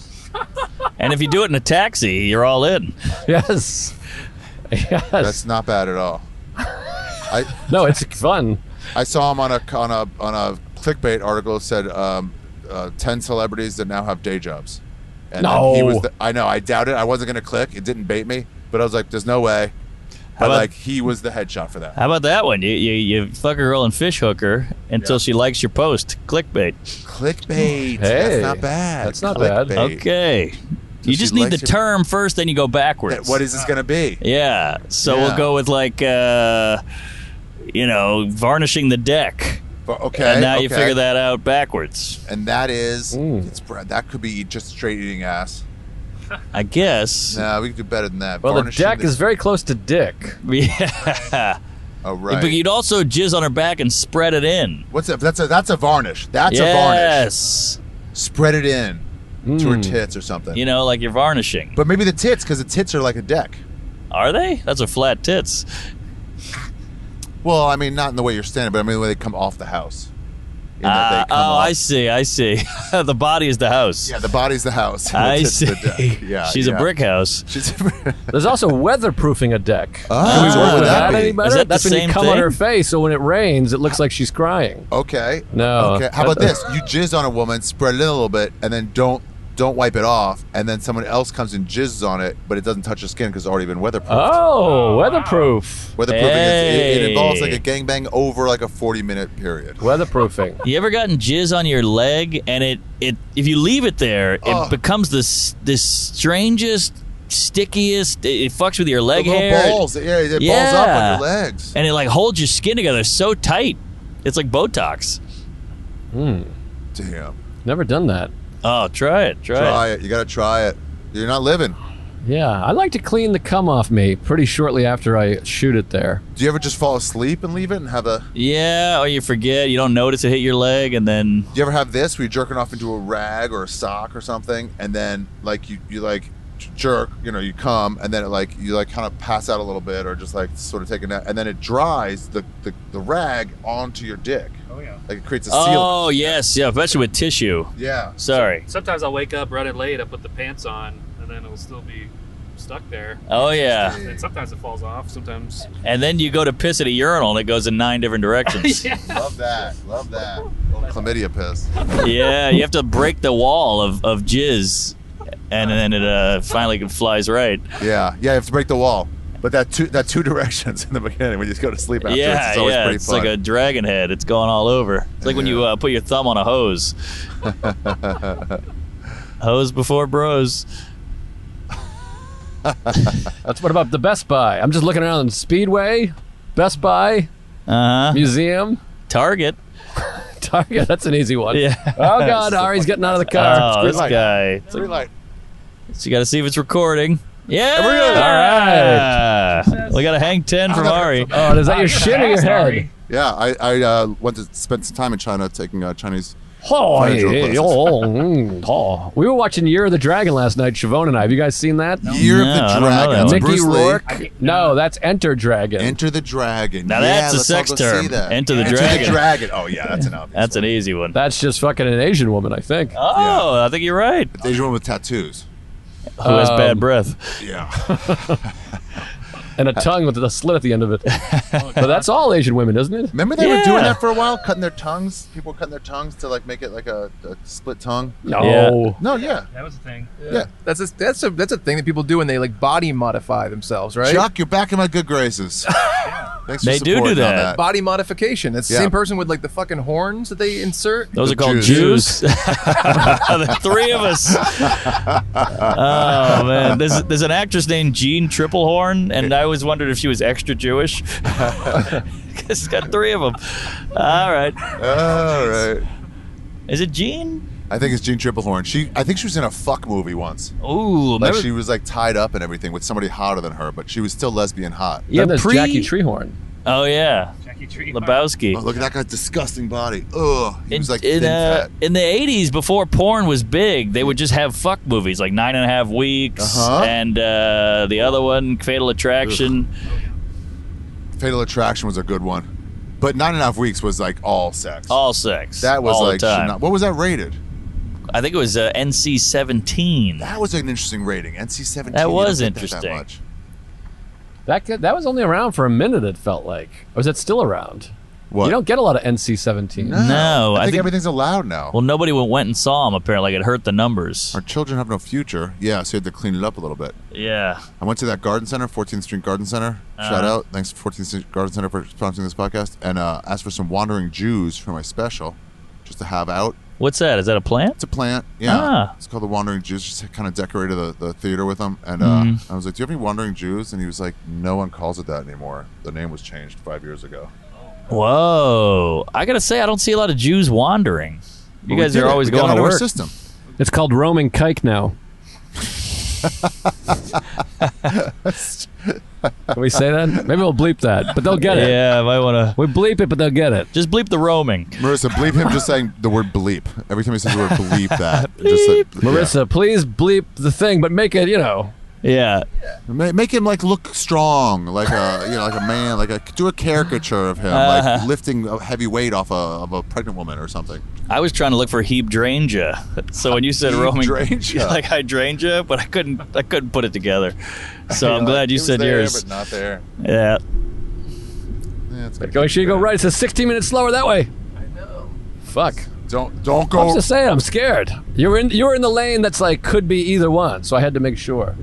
And if you do it in a taxi, you're all in. Yes. Yes. That's not bad at all. I no, it's fun. I saw him on a on a on a clickbait article that said um, uh, ten celebrities that now have day jobs. And then he No. was the, I know I doubted. I wasn't gonna click. It didn't bait me, but I was like, "There's no way." But about- like he was the headshot for that. How about that one? You you, you fuck a girl and fish hook her until Yeah. she likes your post. Clickbait. Clickbait. Hey, That's not bad. that's not bad. Clickbait. Okay. You she just need the likes your- term first, then you go backwards. That- What is this gonna be? Yeah. So Yeah. we'll go with like, uh, you know, varnishing the deck. But- Okay. and now you okay. figure that out backwards. And that is Mm. it's br- that could be just straight eating ass. I guess. Nah, we could do better than that. Well, the Varnishing deck is very close to dick. Yeah. Oh right. But you'd also jizz on her back and spread it in. What's a, that's a that's a varnish. That's a varnish. Yes. Spread it in to her Mm. tits or something. You know, like you're varnishing. But maybe the tits, because the tits are like a deck. Are they? Those are flat tits. Well, I mean, not in the way you're standing, but I mean the way they come off the house. In that Uh, they oh, come off. I see. I see. The body is the house. Yeah, the body's the house. and the I tits see. are the deck. Yeah, She's yeah. a brick house. She's There's also weatherproofing a deck. Ah, Can we what work would with that that be? any better? Is that the That's when same you come on thing? her face, so when it rains, it looks like she's crying. Okay. No. Okay. How about this? You jizz on a woman, spread it in a little bit, and then don't don't wipe it off, and then someone else comes and jizzes on it, but it doesn't touch the skin because it's already been weatherproofed. Oh, weatherproof. Weatherproofing is it, it involves like Hey. a gangbang over like a forty minute period. Weatherproofing. You ever gotten jizz on your leg and it, it if you leave it there, it Oh. becomes this this strangest, stickiest. It, it fucks with your The leg little hair. balls, yeah, it balls up on Yeah. your legs. And it like holds your skin together so tight. It's like Botox. Hmm. Damn. Never done that. Oh, try it. Try, Try it. it. You gotta try it. You're not living. Yeah, I like to clean the cum off me pretty shortly after I shoot it there. Do you ever just fall asleep and leave it and have a? Yeah, or you forget. You don't notice it hit your leg, and then Do you ever have this where you're jerking off into a rag or a sock or something, and then like you you like jerk, you know, you come, and then it like you like kind of pass out a little bit or just like sort of take a nap, and then it dries the the, the rag onto your dick. Oh yeah. Like it creates a seal. oh yes, yeah, especially with tissue. Yeah. Sorry. Sometimes I'll wake up running late. I put the pants on, and then it'll still be stuck there. Oh yeah, And sometimes it falls off. Sometimes. and then you go to piss at a urinal and it goes in nine different directions. yeah. Love that. Love that. Little chlamydia piss. Yeah, you have to break the wall of, of jizz, and then it uh, finally flies right. Yeah. Yeah. You have to break the wall. But that two that two directions in the beginning when you just go to sleep after Yeah, it's always yeah, pretty it's fun. like a dragon head. It's going all over. It's like when you uh, put your thumb on a hose. Hose before bros. That's what about the Best Buy? I'm just looking around Speedway, Best Buy, Uh huh. Museum, Target. Target. That's an easy one. Yeah. Oh God, Ari's getting out of the car. Oh, this light. guy. Green light. So you got to see if it's recording. Yeah. There we go. All right. We got a hang ten from Ari. Oh, is that your shit or your head? Yeah, I, I uh, went to spend some time in China taking uh, Chinese. Oh, Furniture yeah, classes. oh, mm, oh. We were watching Year of the Dragon last night, Siobhan and I. Have you guys seen that? Year No, of I the don't know Dragon. that It's one. Mickey Bruce Lee. Rourke? No, that's Enter Dragon. Enter the Dragon. Now Yeah, that's a let's all sex go see term. that. Enter the Enter Dragon. the Dragon. Oh yeah, that's an obvious. That's one. an easy one. That's just fucking an Asian woman, I think. Oh, I think you're right. It's Asian woman with tattoos. Who has Um, bad breath? Yeah. And a tongue with a slit at the end of it. But that's all Asian women, isn't it? Remember they were Yeah. doing that for a while, cutting their tongues. People were cutting their tongues to like make it like a, a split tongue. No. Yeah. No, yeah, That was the thing. yeah. That's a, that's a that's a thing that people do when they like body modify themselves, right? Chuck, you're back in my good graces. Thanks for They do do supporting on that. Body modification. It's the Yeah. same person with like the fucking horns that they insert. Those The are called Jews. Jews. The three of us. Oh man, there's there's an actress named Jean Triplehorn, and I always wondered if she was extra Jewish. Because she's got three of them. All right, All right. is it Jean? I think it's Jean Triplehorn. She, I think she was in a fuck movie once. Ooh, Like remember- she was like tied up and everything with somebody hotter than her, but she was still lesbian hot. Yeah, The there's pre- Jackie Treehorn. oh yeah, Jackie Tree. Lebowski. Oh, look at that guy's disgusting body. Ugh. He was like in, thin uh, fat. in the eighties, before porn was big, they would just have fuck movies like Nine and a Half Weeks Uh-huh. and uh, the other one, Fatal Attraction. Fatal Attraction was a good one. But Nine and a Half Weeks was like all sex. All sex. that was all like, the time. should not- what was that rated? I think it was uh, N C seventeen. That was an interesting rating. N C seventeen. That you was don't get that interesting. That much. That could, that was only around for a minute. It felt like, or is it still around? What? You don't get a lot of N C seventeen. No, No, I I think, think- everything's allowed now. Well, nobody went and saw them. Apparently, it hurt the numbers. Our children have no future. Yeah, so you had to clean it up a little bit. Yeah. I went to that garden center, fourteenth Street Garden Center. Shout Uh-huh. out. Thanks to fourteenth Street Garden Center for sponsoring this podcast. And uh, asked for some wandering Jews for my special, just to have out. What's that? Is that a plant? It's a plant. Yeah. Ah. It's called the Wandering Jews. Just kind of decorated the, the theater with them. And uh, Mm-hmm. I was like, do you have any Wandering Jews? And he was like, no one calls it that anymore. The name was changed five years ago. Whoa. I gotta say, I don't see a lot of Jews wandering. You But we guys did are it. always We got going out to of our work. system. It's called roaming kike now. Can we say that? Maybe we'll bleep that, but they'll get it. Yeah, I might want to We bleep it, but they'll get it. just bleep the roaming. Marissa, bleep him just saying the word bleep. Every time he says the word bleep, that. Just like, Marissa, please bleep the thing, but make it, you know. Yeah. yeah. Ma- make him like look strong, like a you know, like a man, like a do a caricature of him, like Uh-huh. lifting a heavy weight off a, of a pregnant woman or something. I was trying to look for hydrangea. So when you said roaming, Hydrangea. like hydrangea, but I couldn't. I couldn't put it together. So I'm glad you It was said there, yours. but not there. Yeah. Yeah, it's Go, should you go right? It says sixteen minutes slower that way. I know. Fuck. Don't don't I go. was just saying, I'm scared. You're in you're in the lane that's like could be either one, so I had to make sure.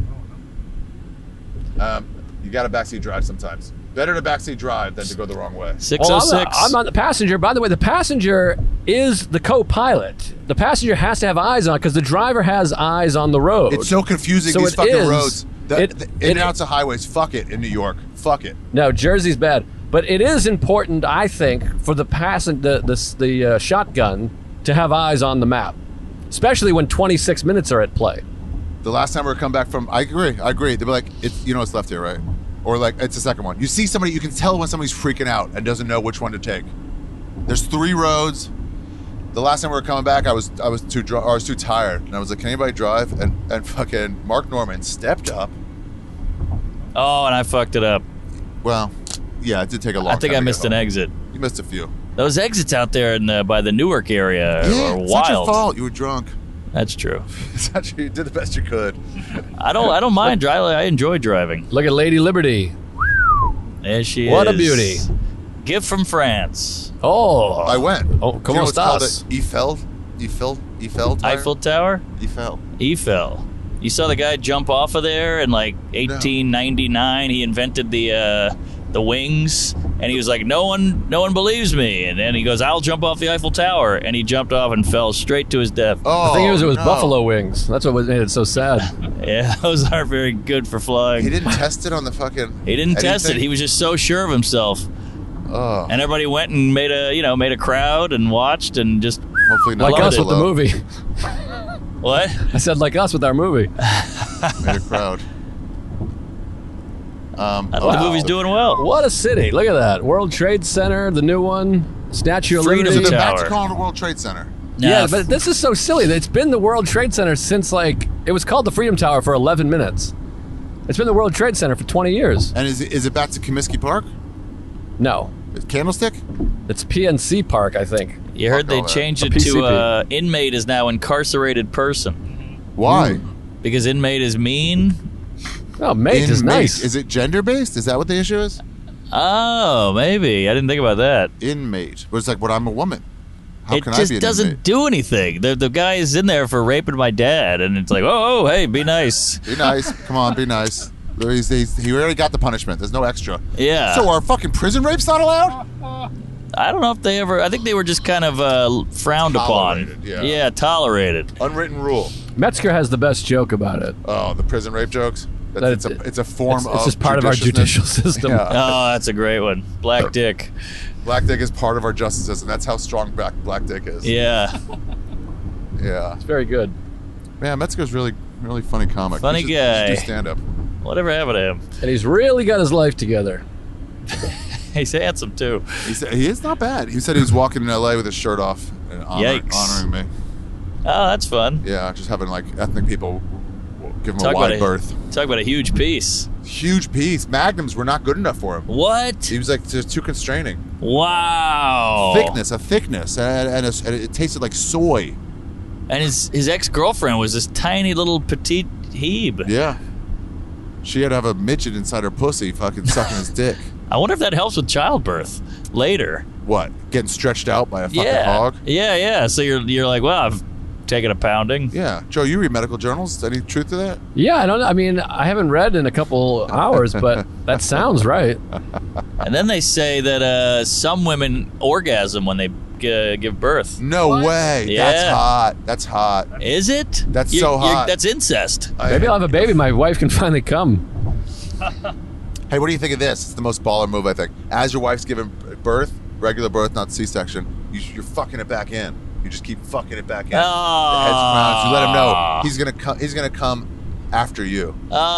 Um, you got to backseat drive sometimes. Better to backseat drive than to go the wrong way. six Well, oh I'm, six. not, I'm not the passenger. By the way, the passenger is the co-pilot. The passenger has to have eyes on because the driver has eyes on the road. It's so confusing. So these it fucking is- roads. The, it- the it- in and outs of highways. Fuck it in New York. Fuck it. No, Jersey's bad, but it is important, I think, for the passen- the the, the uh, shotgun to have eyes on the map, especially when twenty-six minutes are at play. The last time we were come back from, I agree. I agree. They'd be like, it's you know, it's left here, right? Or like, it's the second one. You see somebody, you can tell when somebody's freaking out and doesn't know which one to take. There's three roads. The last time we were coming back, I was I was too dr- or I was too tired, and I was like, can anybody drive? And and fucking Mark Norman stepped up. Oh, and I fucked it up. Well, yeah, it did take a long. I think time I to missed get an home. exit. You missed a few. Those exits out there in the, by the Newark area Yeah, are it's not your wild. fault. You were drunk. That's true. It's not your, you did the best you could. I don't. I don't mind driving. I enjoy driving. Look at Lady Liberty. There she What is. a beauty. Gift from France. Oh, I went. Oh, Do como you know what's called? estás? It? Eiffel, Eiffel, Eiffel Tower? Eiffel Tower. Eiffel. Eiffel. You saw the guy jump off of there in like eighteen ninety-nine. He invented the uh, the wings, and he was like, "No one, no one believes me." And then he goes, "I'll jump off the Eiffel Tower," and he jumped off and fell straight to his death. Oh, I think it was it was no. buffalo wings. That's what was- made it so sad. Yeah, those aren't very good for flying. He didn't test it on the fucking. He didn't test it. anything? He was just so sure of himself, Oh, and everybody went and made a you know made a crowd and watched and just hopefully not. Like loved us it. with the movie. what? I said like us with our movie. Made a crowd. Um, I think oh, the movie's doing well. What a city! Look at that World Trade Center, the new one, Statue of Freedom Liberty. They're back Tower. to calling it World Trade Center. Nah, Yeah, f- but this is so silly. It's been the World Trade Center since like it was called the Freedom Tower for eleven minutes. It's been the World Trade Center for twenty years. And is it, is it back to Comiskey Park? No, Candlestick? it's P N C Park, I think. you heard Fuck they all that. changed A it P C P. to uh, inmate is now incarcerated person Why? because inmate is mean. Oh, mate is Inmate. nice. Is it gender based? Is that what the issue is? Oh, maybe I didn't think about that. Inmate. But it's like, but I'm a woman. How it can just I be an doesn't inmate? do anything. The the guy is in there for raping my dad, and it's like, oh, oh hey, be nice. Be nice. Come on, be nice. He's, he's, he already got the punishment. There's no extra. Yeah. So are fucking prison rapes not allowed? I don't know if they ever. I think they were just kind of uh, frowned Tolerated, upon. yeah. yeah, tolerated. Unwritten rule. Metzger has the best joke about it. Oh, the prison rape jokes? That's, That it's, a, it's- it's a form It's, of it's just part of our judiciousness. judicial system. Yeah. Oh, that's a great one. Black Dick. Black Dick is part of our justice system. That's how strong Black, Black Dick is. Yeah. Yeah. It's very good. Man, Metzger's really, really funny comic. Funny He should- he should guy. do stand-up. Whatever happened to him? And he's really got his life together. He's handsome too. He said he is not bad. He said he was walking in L A with his shirt off and honor, Yikes. honoring me. Oh, that's fun. Yeah, just having like ethnic people give him Talk a wide about berth. a, talk about a huge piece. Huge piece. Magnums were not good enough for him. What? He was like just too constraining. Wow. Thickness, a thickness, and, and, a, and it tasted like soy. And his his ex girlfriend was this tiny little petite Hebe. Yeah. She had to have a midget inside her pussy fucking sucking his dick. I wonder if that helps with childbirth later. What? Getting stretched out by a fucking yeah. hog? Yeah, yeah. So you're you're like, well, I've taken a pounding. Yeah. Joe, you read medical journals. Any truth to that? Yeah, I don't know. I mean, I haven't read in a couple hours, but that sounds right. And then they say that uh, some women orgasm when they g- give birth. No way. Yeah. That's hot. That's hot. Is it? That's You- so you're- hot. That's incest. Maybe I'll have a baby. My wife can finally come. Hey, what do you think of this? It's the most baller move, I think. As your wife's giving birth, regular birth, not C-section, you, you're fucking it back in. You just keep fucking it back in. The head's around. You let him know he's gonna come. He's gonna come after you.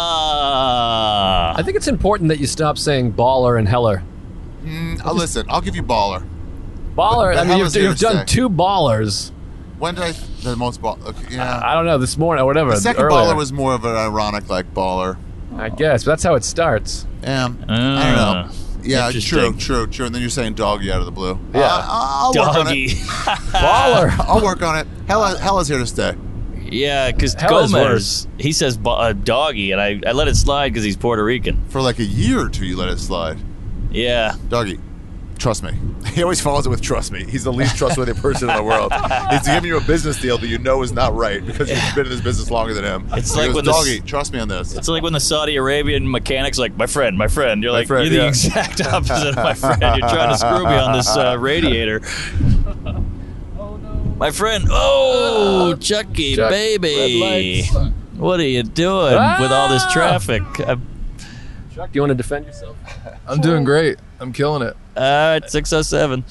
Ah. I think it's important that you stop saying baller and heller. Mm, uh, listen, I'll give you baller. Baller. The I mean, hell you've, is here you've to done stay? two ballers. When did I the most ball? Okay, yeah. I don't know, this morning or whatever. the second earlier. baller was more of an ironic like baller. I guess, but that's how it starts. Yeah, I don't Ah, know. Yeah, true, interesting. true, true. And then you're saying doggy out of the blue. Yeah. Uh, I'll work on Doggy. it. Baller. I'll work on it. Hella, Hella's here to stay. Yeah, because Hell is Gomez, worse. he says bo- uh, doggy, and I, I let it slide because he's Puerto Rican. For like a year or two, you let it slide. Yeah. Doggy, trust me. He always follows it with trust me. He's the least trustworthy person in the world. He's giving you a business deal that you know is not right because you've been in this business longer than him. It's He like goes, when the s- Doggy, trust me on this. It's like when the Saudi Arabian mechanic's like, my friend, my friend. You're My like, friend, you're the yeah. exact opposite of my friend. You're trying to screw me on this uh, radiator. My friend, oh, Chucky, Chuck, baby. red lights. What are you doing with all this Ah! traffic? Uh, Chuck, do you want to defend yourself? I'm doing great. I'm killing it. uh, it's six oh seven.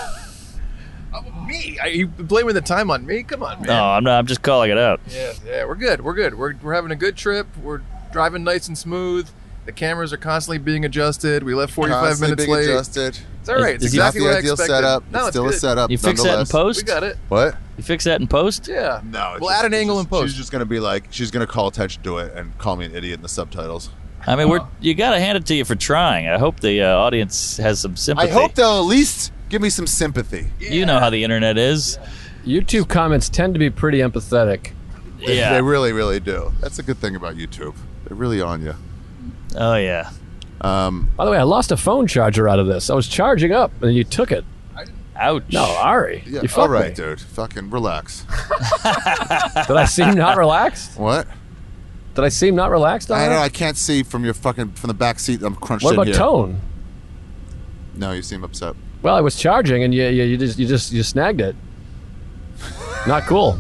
Me? Are you blaming the time on me? Come on, man. No, I'm not. I'm just calling it out. Yeah, yeah, we're good. We're good. We're, we're having a good trip. We're driving nice and smooth. The cameras are constantly being adjusted. We left forty-five Constantly minutes being late. adjusted. It's all right. It's Is he- exactly Not what the I ideal expected. setup. No, it's it's still a good. setup. You fix that in nonetheless. post? We got it. What? You fix that in post? Yeah. No. it's We'll just- add an it's angle just- in post. She's just gonna be like, she's gonna call attention to it and call me an idiot in the subtitles. I mean, we're you got to hand it to you for trying. I hope the uh, audience has some I sympathy. hope they'll at least give me some sympathy. You know how the internet is. YouTube comments tend to be pretty empathetic. They, Yeah. they really, really do. That's a good thing about YouTube. They're really on you. Oh yeah. Um, By the way, I lost a phone charger out of this. I was charging up, and you took it. Ouch. No, Ari, yeah, you fucked all right, me. dude. Fucking relax. Did I seem not relaxed? What? Did I seem not relaxed? On I that? know I can't see from your fucking from the back seat. I'm crunched What in about here. tone? No, you seem upset. Well, I was charging, and you, you, you just, you just, you snagged it. Not cool.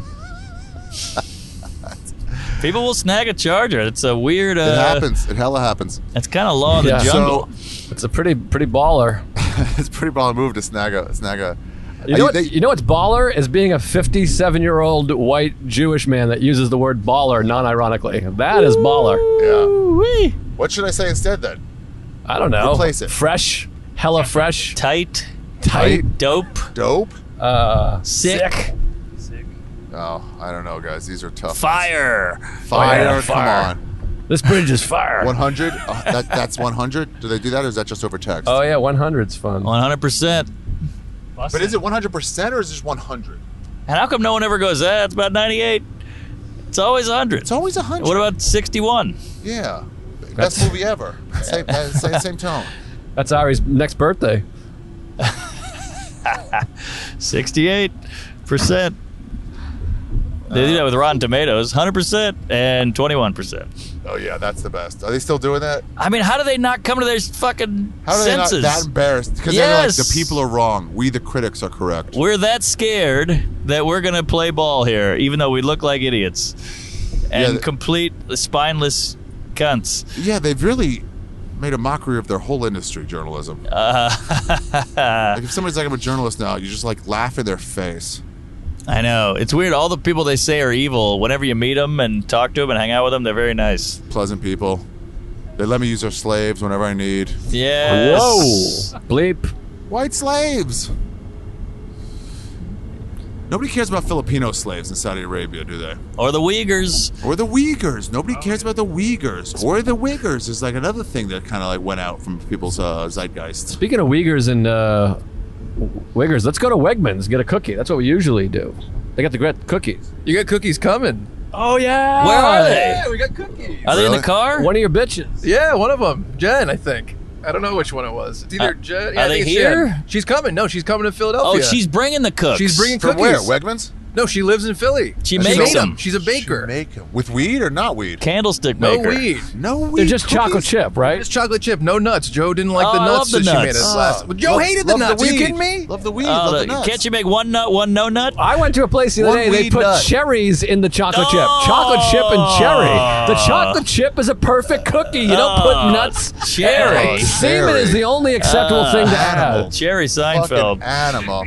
People will snag a charger. It's a weird. Uh, It happens. It hella happens. It's kind of law of the Yeah. jungle. It's a pretty, pretty baller. It's a pretty baller move to snag a snag a. You Uh, know, what, they- you know what's baller is being a fifty-seven-year-old white Jewish man that uses the word baller non-ironically. That is baller. yeah. Woo-wee. What should I say instead then? I don't know. Replace it. Fresh, hella fresh, Tight, tight, dope, Dope. uh, sick, sick. Oh, I don't know, guys. These are tough. fire. Fire. Oh, yeah, Come fire. on. This bridge is fire. one hundred. Oh, that, that's one hundred. Do they do that, or is that just over text? Oh yeah, one hundred's fun. One hundred percent. But is it one hundred percent or is it just one hundred? And how come no one ever goes? Ah, it's about ninety-eight. It's always one hundred. It's always one hundred. What about sixty-one? Yeah. That's- Best movie ever. Same, uh, same, same tone. That's Ari's next birthday. sixty-eight percent. They do that with Rotten Tomatoes, one hundred percent and twenty-one percent. Oh yeah, that's the best. Are they still doing that? I mean, how do they not come to their fucking How are they senses? not that embarrassed? Because they're like, Yes. the people are wrong. We, the critics, are correct. We're that scared that we're gonna play ball here, even though we look like idiots and Yeah, th- complete spineless cunts. Yeah, they've really made a mockery of their whole industry, journalism. Uh, Like if somebody's like, I'm a journalist now, you just like laugh in their face. I know. It's weird. All the people they say are evil, whenever you meet them and talk to them and hang out with them, they're very nice. Pleasant people. They let me use their slaves whenever I need. Yes. Whoa. Bleep. White slaves. Nobody cares about Filipino slaves in Saudi Arabia, do they? Or the Uyghurs. Or the Uyghurs. Nobody cares about the Uyghurs. Or the Uyghurs is like another thing that kind of like went out from people's uh, zeitgeist. Speaking of Uyghurs and uh, Uyghurs, let's go to Wegmans, get a cookie. That's what we usually do. They got the great cookies. You got cookies coming. Oh, yeah. Where are they? Yeah, we got cookies. Are they in Really? the car? One of your bitches. Yeah, one of them. Jen, I think. I don't know which one it was. It's either Uh, Jen. Yeah, are I think they it's here? Jen. She's coming. No, she's coming to Philadelphia. Oh, she's bringing the cooks. She's bringing From cookies. where? Wegmans? No, she lives in Philly. She She makes made them. She's a baker. Make 'em. With weed or not weed? Candlestick No maker. weed. No weed. They're just cookies? chocolate chip, right? It's chocolate chip, no nuts. Joe didn't like Oh, the I nuts love the that she made nuts. us Oh, last. Well, Joe love- hated the love nuts. Are you weed. kidding me? Love the weed. Oh, love the the- nuts. can't you make one nut, one no nut? I went to a place the other One day. They weed put nut. cherries in the chocolate chip. Oh. Chocolate chip and cherry. The chocolate chip is a perfect cookie. You don't Oh, put nuts. cherry. Oh, Semen cherry. is the only acceptable Ah. thing to Animal. add. Jerry Fucking Seinfeld. animal.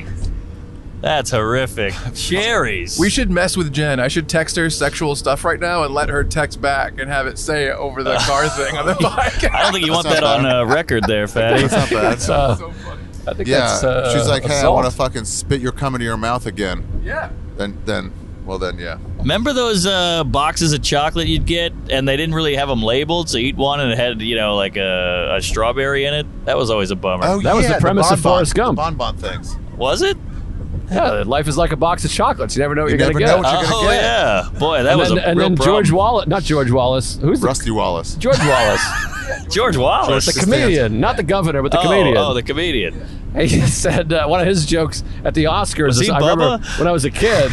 That's horrific. Cherries. We should mess with Jen. I should text her sexual stuff right now and let her text back and have it say it over the car thing on the podcast. I don't think you want That's that not on bad. uh, record there, Fatty. That's not bad. That's, uh, so funny. I think Yeah, that's uh, she's like, hey, I assault. want to fucking spit your cum into your mouth again. Yeah. Then, then, well, then, yeah. Remember those uh, boxes of chocolate you'd get, and they didn't really have them labeled, so you eat one and it had, you know, like a, a strawberry in it? That was always a bummer. Oh, That was yeah, the premise of bonbon- Forrest Gump. The bonbon things. Was it? Yeah, life is like a box of chocolates. You never know what You you're never going to know get. what you're Oh, gonna get. yeah. Boy, that and was then, a and real then problem. George Wallace, not George Wallace. Who's the Rusty Wallace. George Wallace? George Wallace. The comedian, not the governor, but the oh, comedian. Oh, the comedian. He said uh, one of his jokes at the Oscars. Was is, he I remember Bubba? when I was a kid.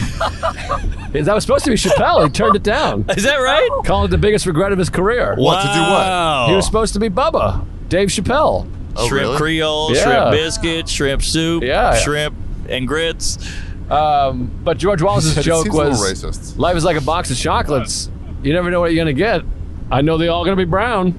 That was supposed to be Chappelle. He turned it down. Is that right? Calling it the biggest regret of his career. What, to do what? Wow. He was supposed to be Bubba, Dave Chappelle. Oh, shrimp really? Creole, Yeah. shrimp biscuit, shrimp soup, Yeah. shrimp and grits. Um, but George Wallace's It joke seems a little was, racist. "Life is like a box of chocolates. You never know what you're gonna get. I know they're all gonna be brown."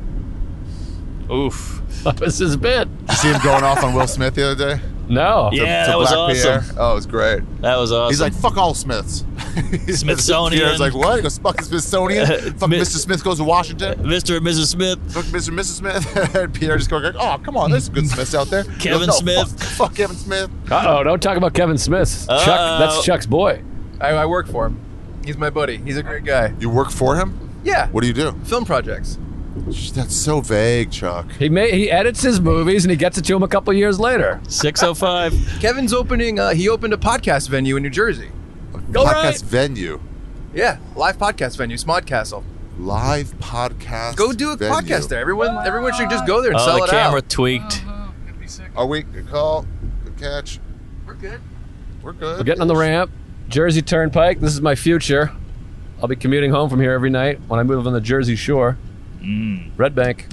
Oof. That was his bit. You see him going off on Will Smith the other day? No. Yeah, To that was Black awesome. Pierre? Oh, it was great. That was awesome. He's like, fuck all Smiths. Smithsonian. Pierre's like, what? He goes, fuck the Smithsonian? Fuck Mi- Mister Smith goes to Washington? Mister and Missus Smith. Fuck Mister and Missus Smith? And Pierre just going, like, oh, come on, there's some good Smiths out there. He goes, Kevin "No, Smith." Fuck, fuck Kevin Smith. Uh oh, don't talk about Kevin Smith. Chuck, Uh-oh. that's Chuck's boy. I, I work for him. He's my buddy. He's a great guy. You work for him? Yeah. What do you do? Film projects. That's so vague, Chuck. He may, he edits his movies and he gets it to him a couple years later. six oh five. Kevin's opening. Uh, he opened a podcast venue in New Jersey. Go podcast right. venue. Yeah, live podcast venue, Smodcastle. Live podcast. Go do a venue. podcast there. Everyone, everyone should just go there and Oh, sell the it camera out. tweaked. Could be sick. Are we? Good call. Good catch. We're good. We're good. We're getting on the ramp. Jersey Turnpike. This is my future. I'll be commuting home from here every night when I move on the Jersey Shore. Mm. Red Bank.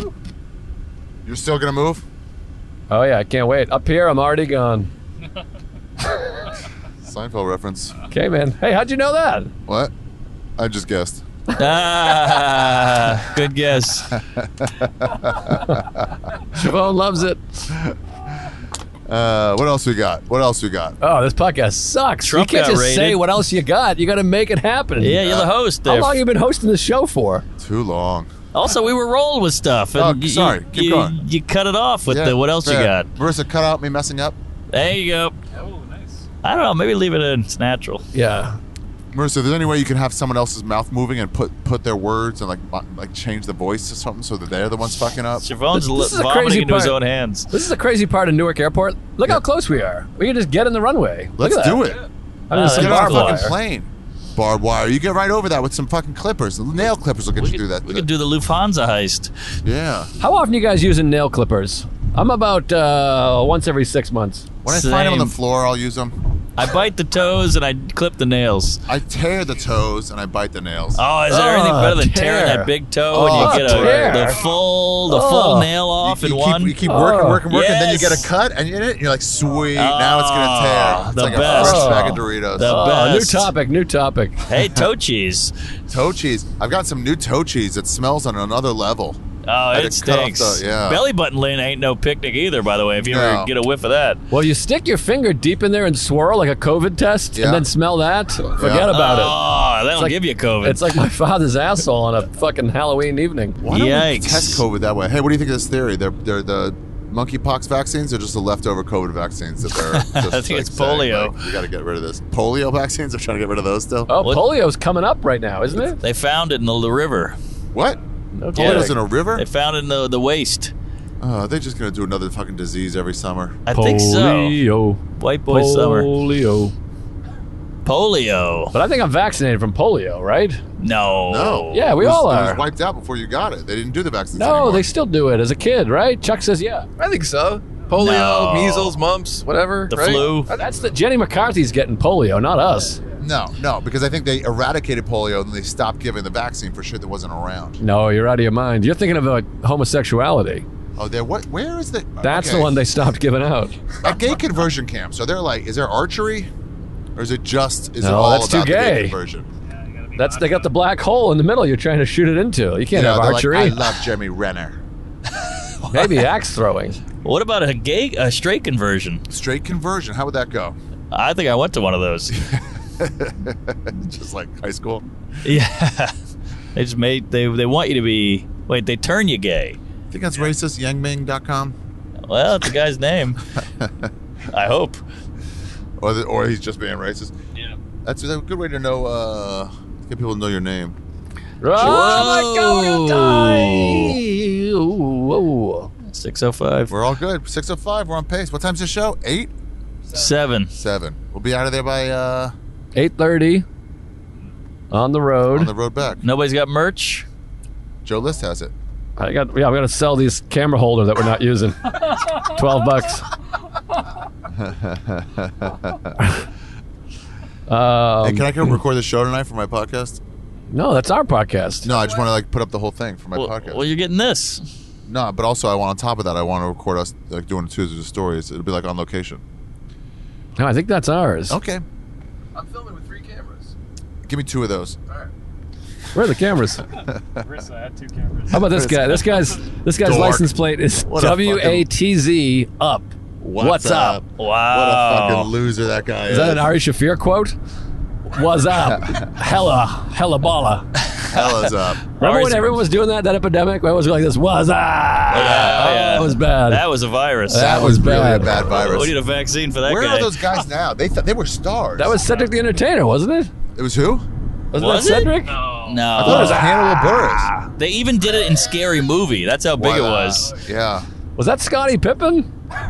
You're still gonna move? Oh yeah, I can't wait. Up here, I'm already gone. Seinfeld reference. Okay, man. Hey, how'd you know that? What? I just guessed. Ah, good guess. Siobhan loves it. Uh, what else we got? What else we got? Oh, this podcast sucks. Trump you can't got just raided. say what else you got. You got to make it happen. Yeah, you're the host How there. long you been hosting this show for? Too long. Also, we were rolling with stuff. And Oh, you, sorry. You, Keep you, going. you cut it off with Yeah, the what else you fair. got. Marissa, cut out me messing up. There you go. Oh, nice. I don't know. Maybe leave it in. It's natural. Yeah. Marissa, if there's any way you can have someone else's mouth moving and put put their words and like mo- like change the voice to something so that they're the ones fucking up. Siobhan's This- this is a vomiting crazy into his part. own hands. This is the crazy part of Newark Airport. Look how close we are. We can just get in the runway. Let's Look at do that. it. I mean, Ah, there's some Get on a barbed fucking wire. plane. Barbed wire. You get right over that with some fucking clippers. The nail clippers will get We you could, through that. we could do the Lufthansa heist. Yeah. How often are you guys using nail clippers? I'm about uh, once every six months. When I find them on the Same. floor, I'll use them. I bite the toes and I clip the nails. I tear the toes and I bite the nails. Oh, is there Oh, anything better than tear. tearing that big toe Oh, and you get a, tear. the full the Oh. full nail off you, in you keep, one? You keep working, Oh. working, working, and then you get Yes. a cut, and you're, you're like, sweet, now it's gonna tear. It's the like best. a fresh bag of Oh. Doritos. The Oh, new best. topic, new topic. Hey, toe cheese. Toe cheese. I've got some new toe cheese that smells on another level. Oh, had it to cut off stinks. the- yeah. Belly button lint ain't no picnic either, by the way, if you No. ever get a whiff of that. Well, you stick your finger deep in there and swirl like a COVID test, Yeah. and then smell that. Forget Yeah. about it. Oh, that'll like- give you COVID. It's like my father's asshole on a fucking Halloween evening. Why don't we Yikes. test COVID that way? Hey, what do you think of this theory? They're, they're the monkeypox vaccines or just the leftover COVID vaccines that they're just I think like, it's saying, polio. like, we got to get rid of this. Polio vaccines? They're trying to get rid of those still? Oh, What? polio's coming up right now, isn't it? They found it in the, the river. What? No Polio's kidding. in a river? They found it in the, the waste. Oh, they're just going to do another fucking disease every summer. I think so. Polio. White boy summer. Polio. Polio. But I think I'm vaccinated from polio, right? No. No. Yeah, we It was- all It are. was wiped out before you got it. They didn't do the vaccines No, anymore. they still do it as a kid, right? Chuck says yeah. I think so. Polio, No. measles, mumps, whatever. The right? flu. That's the Jenny McCarthy's getting polio, not us. No, no, because I think they eradicated polio and then they stopped giving the vaccine for shit that wasn't around. No, you're out of your mind. You're thinking of like homosexuality. Oh, there. What? Where is the? That's okay. the one they stopped giving out. At gay conversion camps, are there like, is there archery, or is it just? Is it No, all that's too about the gay gay. conversion? That's they got the black hole in the middle. You're trying to shoot it into. You can't Yeah, have they're archery. Like, I love Jeremy Renner. Maybe axe throwing. What about a gay, a straight conversion? Straight conversion. How would that go? I think I went to one of those. Just like high school. Yeah. They just made, they, they want you to be, wait, they turn you gay. Think that's racist. Yangming dot com, Well, it's the guy's name. I hope. or the, or he's just being racist. Yeah. That's a good way to know. Uh, get people to know your name. Oh my God, we're gonna die! Ooh, ooh. six oh five. We're all good. Six oh five. We're on pace. What time's the show? Eight. Seven. Seven. We'll be out of there by uh, eight thirty on the road. on the road back. Nobody's got merch? Joe List has it. I got. Yeah, I'm gonna sell these camera holder that we're not using. Twelve bucks. um, Hey, can I come record the show tonight for my podcast? no, that's our podcast. No, I just want to like put up the whole thing for my Well, podcast. well, you're getting this. No, but also I want on top of that I want to record us like doing Tuesdays of stories. It'll be like on location. No, I think that's ours. Okay, I'm filming with three cameras. give me two of those. All right. Where are the cameras? Marissa had two cameras. How about this guy? This guy's this guy's Dork. license plate is What a W A T Z up. What's, up? What a Wow. fucking loser that guy is. Is that an Ari Shafir quote? What's up? Hella, hella balla. Hell is up. Remember Ari's- when everyone was doing that, that epidemic? Where it was like this, what's up? Yeah, Oh, yeah. that was bad. That was a virus. That was really bad. a bad virus. We need a vaccine for that Where guy. are those guys now? They th- they were stars. That was Cedric the Entertainer, wasn't it? It was who? Wasn't Was that it? Cedric? No. No. I thought it was Hannibal Buress. They even did it in Scary Movie. That's how big it What, uh, was. Yeah. Was that Scottie Pippen?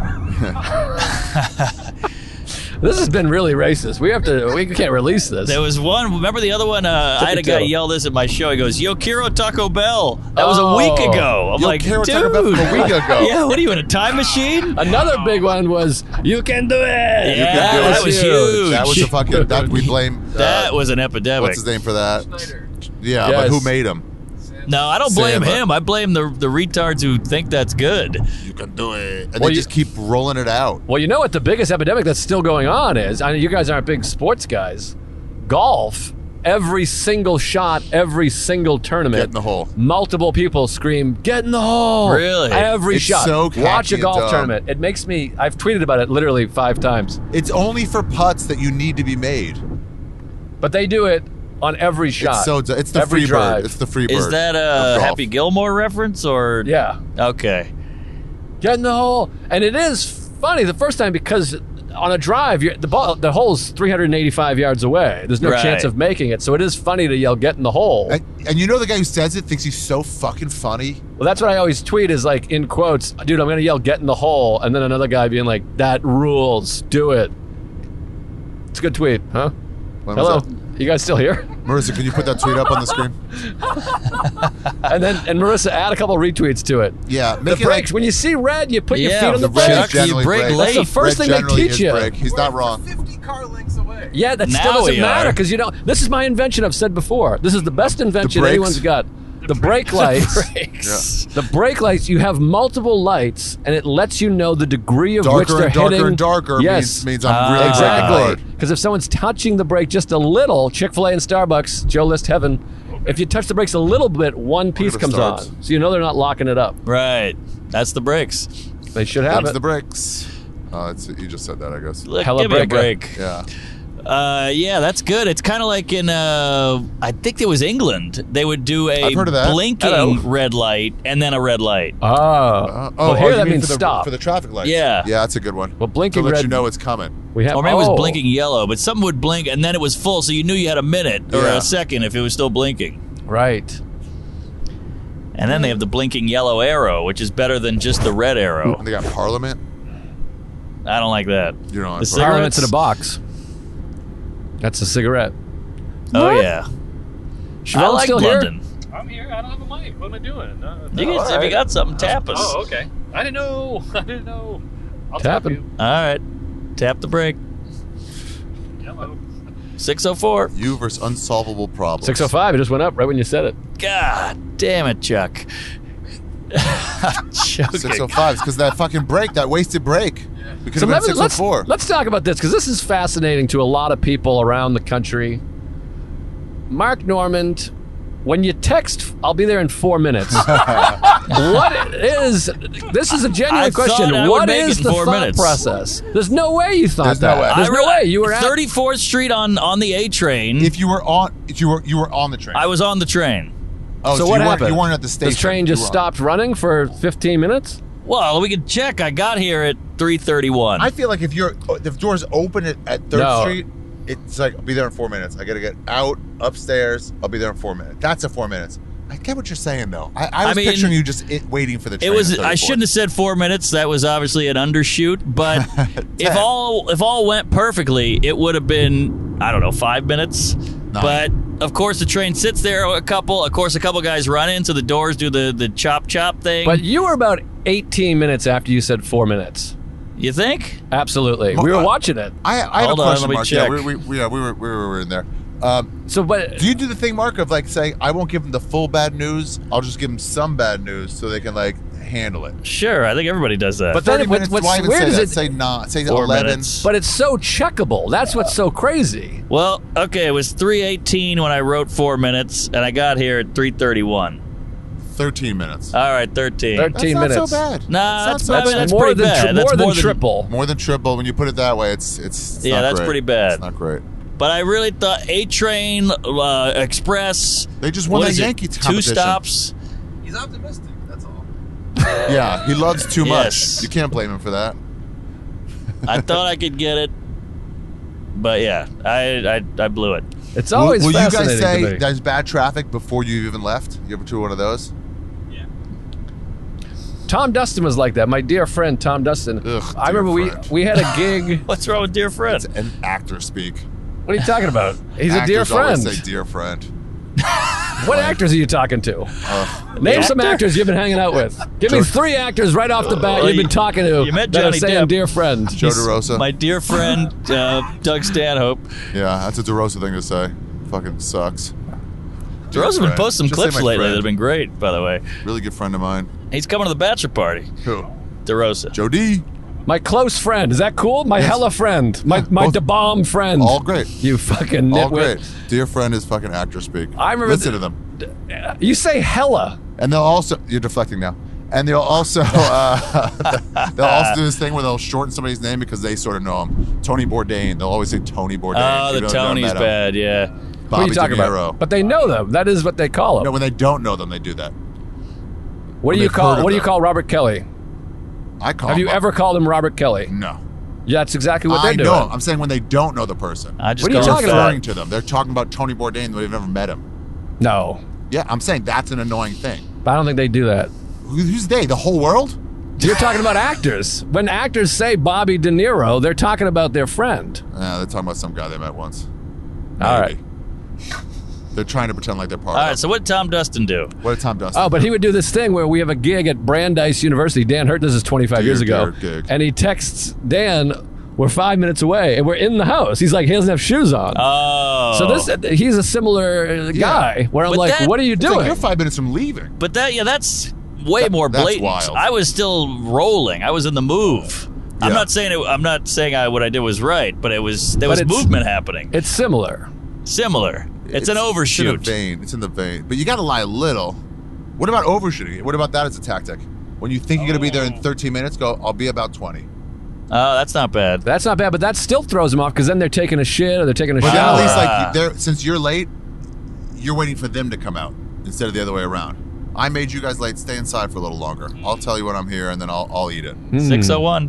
This has been really racist. We have to. We can't release this. There was one. Remember the other one? Uh, I had a me guy too. yell this at my show. He goes, "Yo, quiero Taco Bell." That was a Oh. week ago. I'm Yo, like, quiero dude. Taco Bell from a week ago. Yeah. What are you in a time machine? Another big one was "You Can Do It." Yeah, do that it. was huge. That was a fucking. That we blame. uh, That was an epidemic. What's his name for that? Snyder. Yeah, Yes. but who made him? No, I don't blame Sandler. him. I blame the the retards who think that's good. You can do it, and Well, they you- just keep rolling it out. Well, you know what the biggest epidemic that's still going on is? I know you guys aren't big sports guys. Golf. Every single shot, every single tournament. Get in the hole. Multiple people scream, "Get in the hole!" Really? Every It's shot. so Watch catchy a and golf dumb. tournament. It makes me. I've tweeted about it literally five times. It's only for putts that you need to be made. But they do it on every shot. It's so. du- It's the Every free drive. bird. It's the free bird. Is that of a golf. Happy Gilmore reference or? Yeah. Okay. Get in the hole. And it is funny the first time because on a drive, you're, the ball, the hole's three hundred eighty-five yards away. There's no Right. chance of making it. So it is funny to yell, "Get in the hole." And, and you know the guy who says it thinks he's so fucking funny. Well, that's what I always tweet is like in quotes, "Dude, I'm going to yell, get in the hole." And then another guy being like, "That rules. Do it." It's a good tweet, huh? When was Hello. that? You guys still here? Marissa, can you put that tweet up on the screen? And then and Marissa, add a couple retweets to it. Yeah, The make it brakes. When you see red, you put your Yeah, feet on the the brakes. Chuck, you generally brake brake. late. That's the first Red thing they generally teach is you. brake. He's not wrong. fifty car lengths away. Yeah, that Now still doesn't we matter are. because you don't. This is my invention. I've said before. This is the best invention brakes? anyone's got. The brake lights. Brakes. The brake lights. You have multiple lights, and it lets you know the degree of which Darker they're and darker hitting. and darker Yes, means, means I'm Ah. really braking exactly. hard. Because if someone's touching the brake just a little, Chick-fil-A and Starbucks, Joe List Heaven. If you touch the brakes a little bit, one piece it comes starts. on, so you know they're not locking it up. Right. That's the brakes. They should have That's it. the brakes. Oh, it's, you just said that, I guess. Look, Hella give me a breaker. break. Yeah. Uh, yeah, that's good. It's kind of like in, uh, I think it was England. They would do a I've heard of that. blinking Hello. red light and then a red light. Oh, Uh, well, here you that mean means for the, stop. for the traffic lights. Yeah. Yeah, that's a good one. Well, blinking to let red- you know it's coming. we have. Or maybe it oh. was blinking yellow, but something would blink and then it was full, so you knew you had a minute or Yeah. a second if it was still blinking. Right. And then they have the blinking yellow arrow, which is better than just the red arrow. And they got Parliament. I don't like that. You know, The it's Parliament's in a cigarettes? box. That's a cigarette. Oh yeah. I Siobhan's like still here? London. I'm here. I don't have a mic. What am I doing? Uh, You can, all If you right. got something, tap us. oh, okay. I didn't know. I didn't know. I'll Tap tap him. you. All right. Tap the brake. Hello. six oh four. you versus unsolvable problems. six oh five. It just went up right when you said it. God damn it, Chuck. I'm joking. six oh five. It's because that fucking brake, that wasted brake. We could So have let- been let's, six oh four. let's talk about this because this is fascinating to a lot of people around the country. Mark Normand, when you text, I'll be there in four minutes. What is this? Is a genuine I question. thought I would What make is it in the four thought minutes. process? There's no way you thought There's no that. way. There's I no re- way you were at. thirty-fourth Street on on the A train. If you were on, if you were, you were on the train. I was on the train. oh, so so what you happened? Weren't, you weren't at the station. This train You just were on. stopped running for fifteen minutes. Well, we can check. I got here at three thirty-one. I feel like if you're, if doors open at, at Third No. Street, it's like I'll be there in four minutes. I gotta get out upstairs. I'll be there in four minutes. That's a four minutes. I get what you're saying though. I, I was I mean, picturing you just it, waiting for the train. It was. at I thirty-fourth. shouldn't have said four minutes. That was obviously an undershoot. But if all if all went perfectly, it would have been I don't know five minutes. But of course, the train sits there. A couple. Of course, a couple guys run in, so the doors do the the chop chop thing. But you were about eighteen minutes after you said four minutes. you think? Absolutely, Well, we were uh, watching it. I, I have Hold a on, question, let me Mark. check. Yeah, we, we, yeah, we were we were, we were in there. Um, So, but do you do the thing, Mark, of like saying I won't give them the full bad news. I'll just give them some bad news so they can like handle it. Sure. I think everybody does that. But then thirty what- minutes. what's Why even weird say is that? it- Say not. Say Four eleven. minutes. but it's so checkable. That's what's so crazy. well, okay. It was three eighteen when I wrote four minutes, and I got here at three thirty-one. Thirteen minutes. All right, thirteen. Thirteen That's not minutes. so bad. Nah, That's that's, not I so mean, bad. that's more pretty than bad. tri- that's more than more triple. More than triple. When you put it that way, it's it's, it's Yeah, not that's great. pretty bad. It's not great. But I really thought A Train, uh, Express. They just won what that is it, Yankee Two competition. stops. He's optimistic. That's all. Yeah, he loves too much. Yes. You can't blame him for that. I thought I could get it, but yeah, I I, I blew it. It's always will, will you guys fascinating say to me. there's bad traffic before you even left? You ever do one of those? Tom Dustin was like that. My dear friend Tom Dustin. Ugh, I dear remember friend. we we had a gig. What's wrong with dear friend? It's an actor speak. What are you talking about? He's a dear Actors always friend. say dear friend. What actors are you talking to? Ugh. Name some Actor? actors you've been hanging out with. Give me three actors right off the bat Well, you've you- been talking to you met that are Johnny saying Depp. dear friend. Joe DeRosa. My dear friend uh, Doug Stanhope. Yeah, that's a DeRosa thing to say. Fucking sucks. Dear DeRosa's been friend. posting some Just say clips my lately friend. that have been great, by the way. Really good friend of mine. He's coming to the bachelor party. Who? DeRosa. Joe D. My close friend. Is that cool? My Yes. hella friend. My my both- da bomb friend. All great. You fucking All nitwit. great. Dear friend is fucking actor speak. I remember Listen th- to them. You say hella. And they'll also, you're deflecting now. And they'll also, uh, they'll also do this thing where they'll shorten somebody's name because they sort of know him. Tony Bourdain. They'll always say Tony Bourdain. Oh, the even though they've never Tony's met him. bad, yeah. What Bobby are you talking De about? Niro. But they know them. That is what they call them. No, when they don't know them, they do that. what when do you they've heard call of what do you them. call Robert Kelly? I call Have you them ever called him Robert Kelly? No. Yeah, that's exactly what I they're know. doing. I'm saying when they don't know the person. I just What are you go talking with about? referring to them. They're talking about Tony Bourdain when they've never met him. No, Yeah, I'm saying that's an annoying thing. but I don't think they do that. Who- Who's they? The whole world? You're talking about actors. When actors say Bobby De Niro, they're talking about their friend. Yeah, they're talking about some guy they met once. All right. They're trying to pretend like they're part All of right, it. so what did Tom Dustin do? What did Tom Dustin? Oh, but he would do this thing where we have a gig at Brandeis University. Dan Hurt, this is twenty-five Dear, years ago. dear gig. And he texts Dan, we're five minutes away, and we're in the house. He's like, he doesn't have shoes on. Oh. So this, he's a similar uh, guy where I'm But like, that- what are you It's like doing? you're five minutes from leaving. But that, yeah, that's way That- more that's blatant. wild. I was still rolling. I was in the move. I'm Yeah. not saying it, I'm not saying I, what I did was right, but it was there was it's- movement happening. It's similar. Similar. It's, an overshoot. It's in the vein. It's in the vein. But you got to lie a little. What about overshooting? What about that as a tactic? When you think you're going to be there in thirteen minutes, go, I'll be about twenty. Oh, that's not bad. That's not bad, but that still throws them off because then they're taking a shit or they're taking a But then shower. at least, Ah. like, they're, since you're late, you're waiting for them to come out instead of the other way around. I made you guys late. Stay inside for a little longer. I'll tell you when I'm here, and then I'll, I'll eat it. six oh one.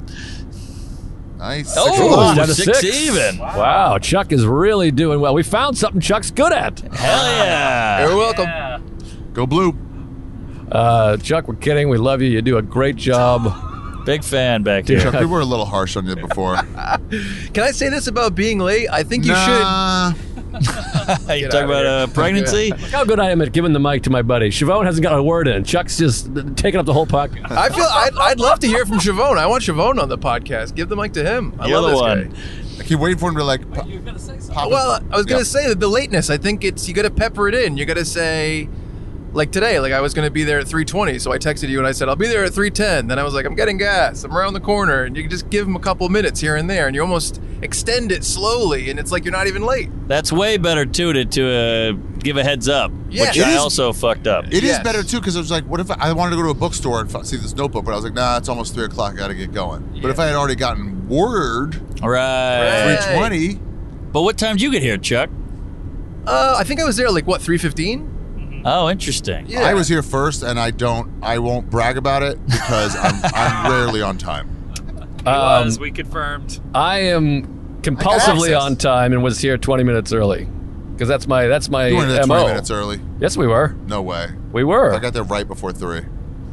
Nice. Oh, Six o'clock. Instead of six six. even. Wow, Chuck is really doing well. We found something Chuck's good at. Hell yeah. You're welcome. Yeah. Go blue. Uh, Chuck, we're kidding. We love you. You do a great job. Big fan back here. Chuck, we were a little harsh on you before. Can I say this about being late? I think you nah. you Get talking out of about here. uh, pregnancy? Look how good I am at giving the mic to my buddy. Siobhan hasn't got a word in. Chuck's just taking up the whole podcast. should. I feel I'd, I'd love to hear from Siobhan. I want Siobhan on the podcast. Give the mic to him. I You're love the this one. guy. I keep waiting for him to, like, pop, pop Well, I was gonna Yeah. say that the lateness. I think it's you got to pepper it in. You got to say, like today, like I was gonna be there at three twenty, so I texted you and I said I'll be there at three ten. Then I was like, I'm getting gas. I'm around the corner, and you can just give them a couple minutes here and there, and you almost extend it slowly, and it's like you're not even late. That's way better too to, to uh, give a heads up, Yeah. which It I is- also fucked up. It is Yes. better too because I was like, what if I, I wanted to go to a bookstore and f- see this notebook, but I was like, nah, it's almost three o'clock. I got to get going. But if I had already gotten word Right. three twenty, But what time did you get here, Chuck? Uh, I think I was there like what three fifteen. Oh, interesting. Yeah. I was here first, and I don't, I won't brag about it because I'm, I'm rarely on time. He Um, was. We confirmed. I am compulsively access. on time and was here twenty minutes early because that's my that's my You weren't there M twenty O. minutes early. Yes, we were. No way. We were. I got there right before three.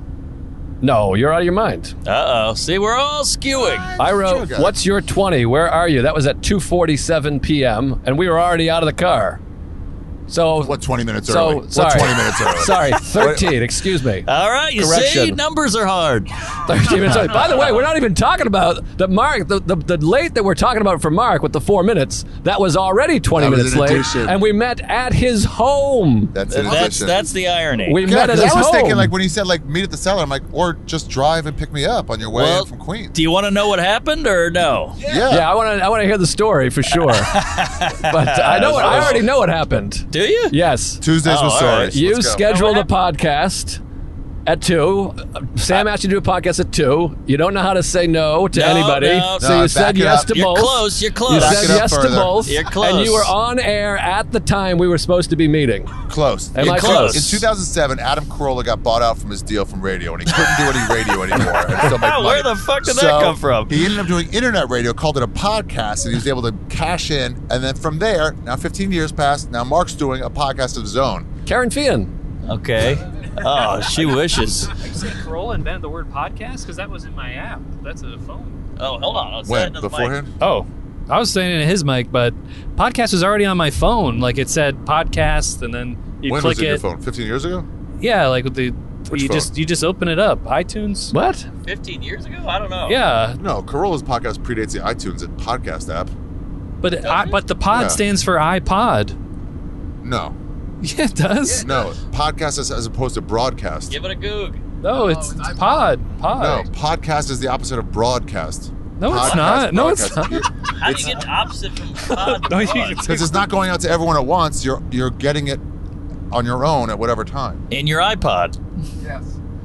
No, you're out of your mind. Uh oh. See, we're all skewing. I wrote, Sure, guy. "What's your twenty? Where are you?" That was at two forty-seven p.m. and we were already out of the car. So What, twenty minutes So early? sorry, What, twenty minutes early? sorry, thirteen. Excuse me. All right, you see, Correction. numbers are hard. thirteen minutes early. By the way, we're not even talking about the Mark, the, the, the late that we're talking about for Mark with the four minutes. That was already twenty That was minutes an late, addition. and we met at his home. That's an That's addition. that's the irony. We Yeah, met at 'cause his I was home. thinking, like, when he said, like, meet at the cellar, I'm like, or just drive and pick me up on your way Well, in from Queens. Do you want to know what happened or no? Yeah. Yeah, I want to. I want to hear the story for sure. But I know. What, I already know what happened. Do you? Yes, Tuesdays Oh, with all stories. right. you Let's go. scheduled Now a what podcast at two. Sam asked you to do a podcast at two. You don't know how to say no to No, anybody, no. so No, you back said it yes up. to You're both. close. You're You close. Back said it up yes to further. both. You're And close. you were on air at the time we were supposed to be meeting. Close. Am in, I close? In two thousand seven, Adam Carolla got bought out from his deal from radio, and he couldn't do any radio anymore. And still make money. Where the fuck did So, that come from? He ended up doing internet radio, called it a podcast, and he was able to cash in. And then from there, now fifteen years passed. Now Mark's doing a podcast of his own. Karen Fian. Okay. Oh, she wishes. Are you saying Corolla invented the word podcast? Because that was in my app. That's a phone. Oh, hold on. I'll say When? it into the mic. Beforehand? Oh, I was saying in his mic, but podcast was already on my phone. Like it said podcast, and then you When click was it it. your phone? fifteen years ago? Yeah, like with the Which you phone? just you just open it up. iTunes. What? Fifteen years ago? I don't know. Yeah, No, Carolla's podcast predates the iTunes podcast app. but I, but the pod Yeah. stands for iPod. No. Yeah, it does. No. Podcast is as opposed to broadcast. Give it a goog. No, it's, it's pod. Pod. No, podcast is the opposite of broadcast. No, it's Podcast, not. No, it's broadcast. not. How do you get the opposite from pod? to No, you pod? can Because it's not going out to everyone at once. You're you're getting it on your own at whatever time. In your iPod. Yes.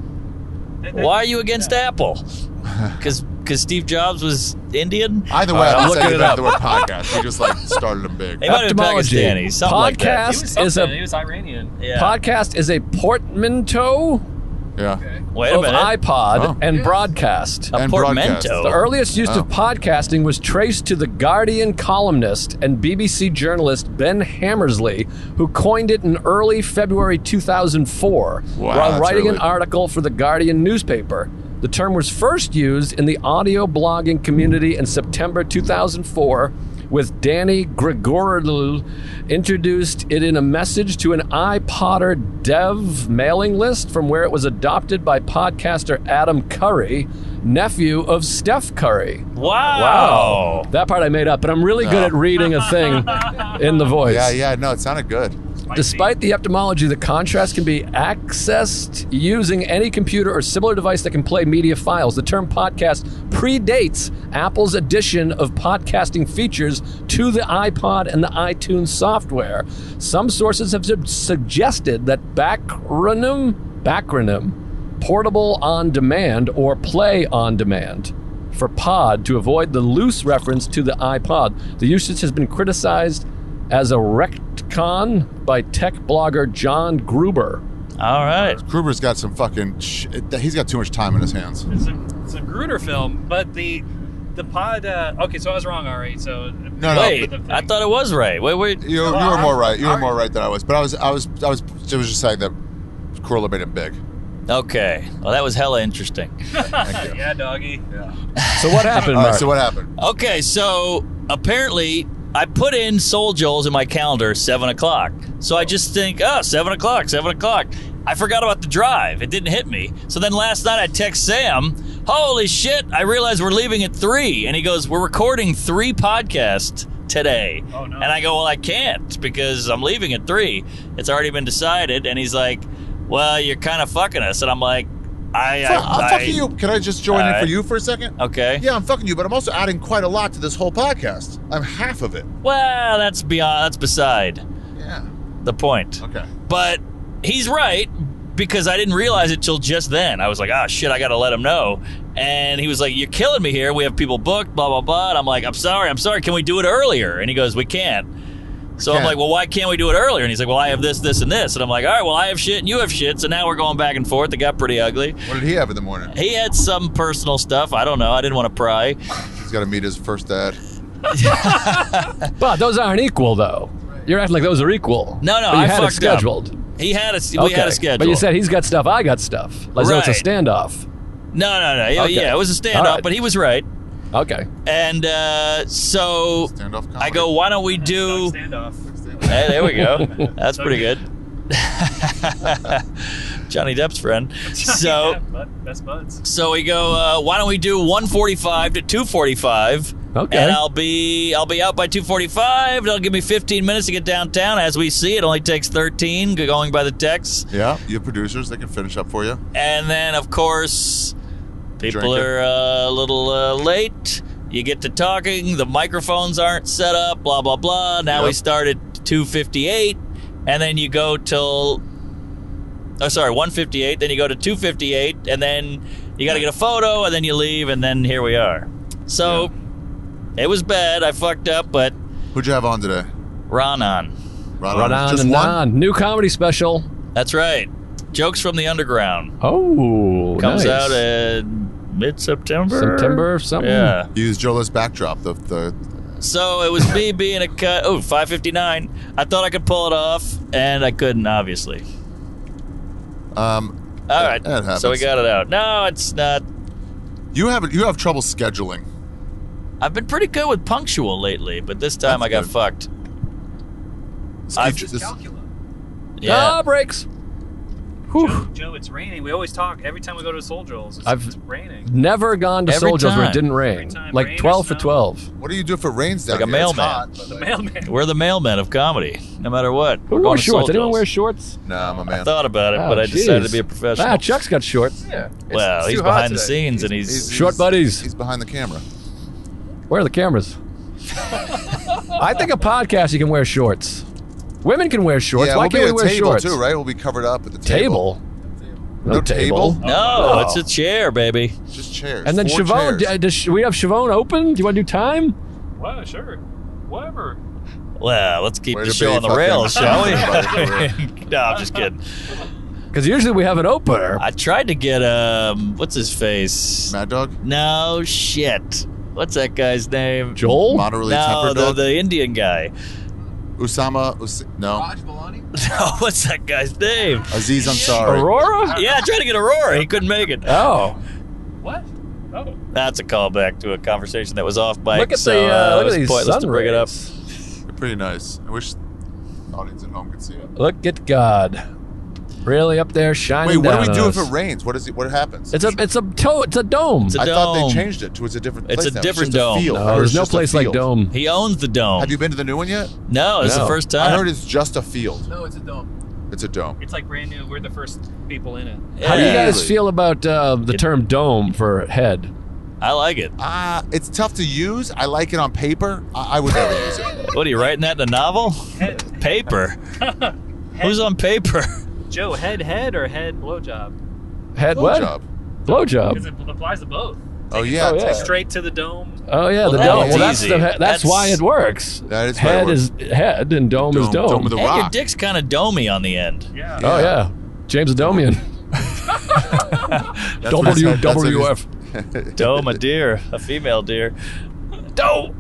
Why are you against Apple? Because Steve Jobs was Indian? Either way, All right, I'm I'm saying looking it about the word podcast. He just like started them big. He might have been Etymology. Pakistani. Something like that. Podcast is a was Iranian. Yeah. podcast is a portmanteau Yeah. Wait a of minute. iPod Oh. and broadcast. a and portmanteau. broadcast. The earliest use Oh. of podcasting was traced to the Guardian columnist and B B C journalist Ben Hammersley, who coined it in early February two thousand four Wow, while that's writing an early. article for the Guardian newspaper. The term was first used in the audio blogging community in September two thousand four with Danny Gregorou introduced it in a message to an iPodder dev mailing list from where it was adopted by podcaster Adam Curry, nephew of Steph Curry. Wow. That part I made up, but I'm really good Oh. at reading a thing in the voice. Yeah, yeah, no, it sounded good. Despite the etymology, the contrast can be accessed using any computer or similar device that can play media files. The term podcast predates Apple's addition of podcasting features to the iPod and the iTunes software. Some sources have sub- suggested that backronym, backronym, portable on demand or play on demand for pod to avoid the loose reference to the iPod. The usage has been criticized as a retcon by tech blogger John Gruber. All right. Gruber's got some fucking. Sh- he's got too much time in his hands. It's a, it's a Gruder film, but the the pod. Uh, okay, so I was wrong, Ari. So No, no. Wait, I thought it was right. Wait, wait. You, you were more right. You were more right than I was. But I was, I was, I was, I was just saying that Corolla made it big. Okay. Well, that was hella interesting. Thank you. yeah, doggy. So what happened, All Mark? right, so what happened? Okay, so apparently I put in Soul Joel's in my calendar seven o'clock. So I just think, oh, seven o'clock, seven o'clock. I forgot about the drive. It didn't hit me. So then last night I text Sam, holy shit, I realized we're leaving at three. And he goes, we're recording three podcasts today. Oh, no. And I go, well, I can't because I'm leaving at three. It's already been decided. And he's like, well, you're kind of fucking us. And I'm like, I... I I'm I, fucking you. Can I just join All in for right. you for a second? Okay. Yeah, I'm fucking you, but I'm also adding quite a lot to this whole podcast. I'm half of it. Well, that's beyond, that's beside Yeah. the point. Okay. But he's right because I didn't realize it till just then. I was like, ah, shit, I got to let him know. And he was like, you're killing me here. We have people booked, blah, blah, blah. And I'm like, I'm sorry, I'm sorry. Can we do it earlier? And he goes, we can't. So I'm can't. like, well, why can't we do it earlier? And he's like, well, I have this, this, and this. And I'm like, all right, well, I have shit and you have shit. So now we're going back and forth. It got pretty ugly. What did he have in the morning? He had some personal stuff. I don't know. I didn't want to pry. He's got to meet his first dad. But those aren't equal, though. You're acting like those are equal. No, no, But you I had it fucked up. scheduled. He had a, we Okay. had a schedule. But you said he's got stuff, I got stuff. Like, so it's a Right. standoff. No, no, no. Yeah, Okay. Yeah, it was a standoff, All right. but he was right. Okay. And uh, so Standoff comedy. I go, why don't we do... Standoff. Hey, there we go. That's pretty good. Johnny Depp's friend. So, yeah, bud, best buds. so we go. Uh, why don't we do one forty-five to two forty-five? Okay. And I'll be I'll be out by two forty-five. That'll give me fifteen minutes to get downtown. As we see, it only takes thirteen going by the text. Yeah, you have producers that can finish up for you. And then, of course, people Drink it. are uh, a little uh, late. You get to talking. The microphones aren't set up. Blah blah blah. Now we Yep. start at two fifty-eight, and then you go till. Oh, sorry, one fifty-eight. Then you go to two fifty-eight, and then you got to get a photo, and then you leave, and then here we are. So it was bad. I fucked up, but Who'd you have on today? Ron on. Ron, Run on Just and one? on. New comedy special. That's right. Jokes from the Underground Oh, comes nice. out in mid-September. September something. Yeah. You used Jola's backdrop. The the So it was me being a cut. Oh, five fifty-nine. I thought I could pull it off, and I couldn't, obviously. um. All right. That happens. So we got it out. No, it's not. You have you have trouble scheduling. I've been pretty good with punctual lately, but this time That's I got good. fucked. This- I've- this- Yeah. Ah, breaks. Whew. Joe, Joe, it's raining. We always talk every time we go to Soul Joel's. It's, I've- it's raining. Never gone to Every Soul Joe's where it time. didn't Every rain. time, Like rain or twelve for snow. twelve. what do you do if it rains down Like a here? It's mailman. hot, but The like- mailman. We're the mailmen of comedy, no matter what. Who We're wore going to shorts? Soul Anyone Joel's. wear shorts? No, I'm a I man. thought about it, Oh, but I decided jeez. to be a professional. Ah, Chuck's got shorts. Yeah. It's- well, it's he's too hot behind the today. scenes, and he's, Short buddies. He's behind the camera. Where are the cameras? I think a podcast you can wear shorts. Women can wear shorts. yeah, Why we'll can't be we at a wear table shorts? too, right? We'll be covered up at the table. Table. No table? no, Oh. it's a chair, baby. Just chairs. And then Four Siobhan, chairs. d- does we have Siobhan open? Do you want to do time? Well, sure. Whatever. Well, let's keep Way the to show be on the fucking rails, shall everybody. we? No, I'm just kidding. Because usually we have an opener. I tried to get um, what's his face? Mad Dog? No shit. What's that guy's name? Joel? Moderately No, tempered the, dog? the Indian guy. Usama? Us- no. Raj Balani? No, what's that guy's name? Aziz Ansari. Aurora? Yeah, I tried to get Aurora. He couldn't make it. Oh. What? That's a callback to a conversation that was off mic. Look at so, the uh, uh, it look was at these pointless sun to bring it up. rays. They're pretty nice. I wish the audience at home could see it. Look at God, really up there shining Wait, what do down we do on if us. it rains? What is it? What happens? It's a it's a to- it's a dome. It's a I thought they dome. changed it to it's a different It's place. a now. different just a dome. field. I no, heard there's it's no just a place like field. dome. He owns the dome. Have you been to the new one yet? No, it's No. the first time. I heard it's just a field. No, it's a dome. It's a dome. It's like brand new. We're the first people in it. How do you Yeah. guys feel about uh, the term dome for head? I like it. Ah, it's tough to use. I like it on paper. I, I would never use it. What are you writing that in a novel? Paper. Who's on paper? Joe, head, head, or head blowjob? Head what? Blowjob. Blowjob. Because it applies to both. Oh yeah, Oh, yeah. Straight to the dome. Oh yeah, Well, the that dome. is Well, that's easy. the he- that's, That's- why it works. That is why it head works. is head and dome, is dome. Dome with the Hey, your rock. dick's kind of domey on the end. Yeah. Oh yeah, James Adomian. That's what W it said. That's what it W is. F. Dome, a deer, a female deer. Dome.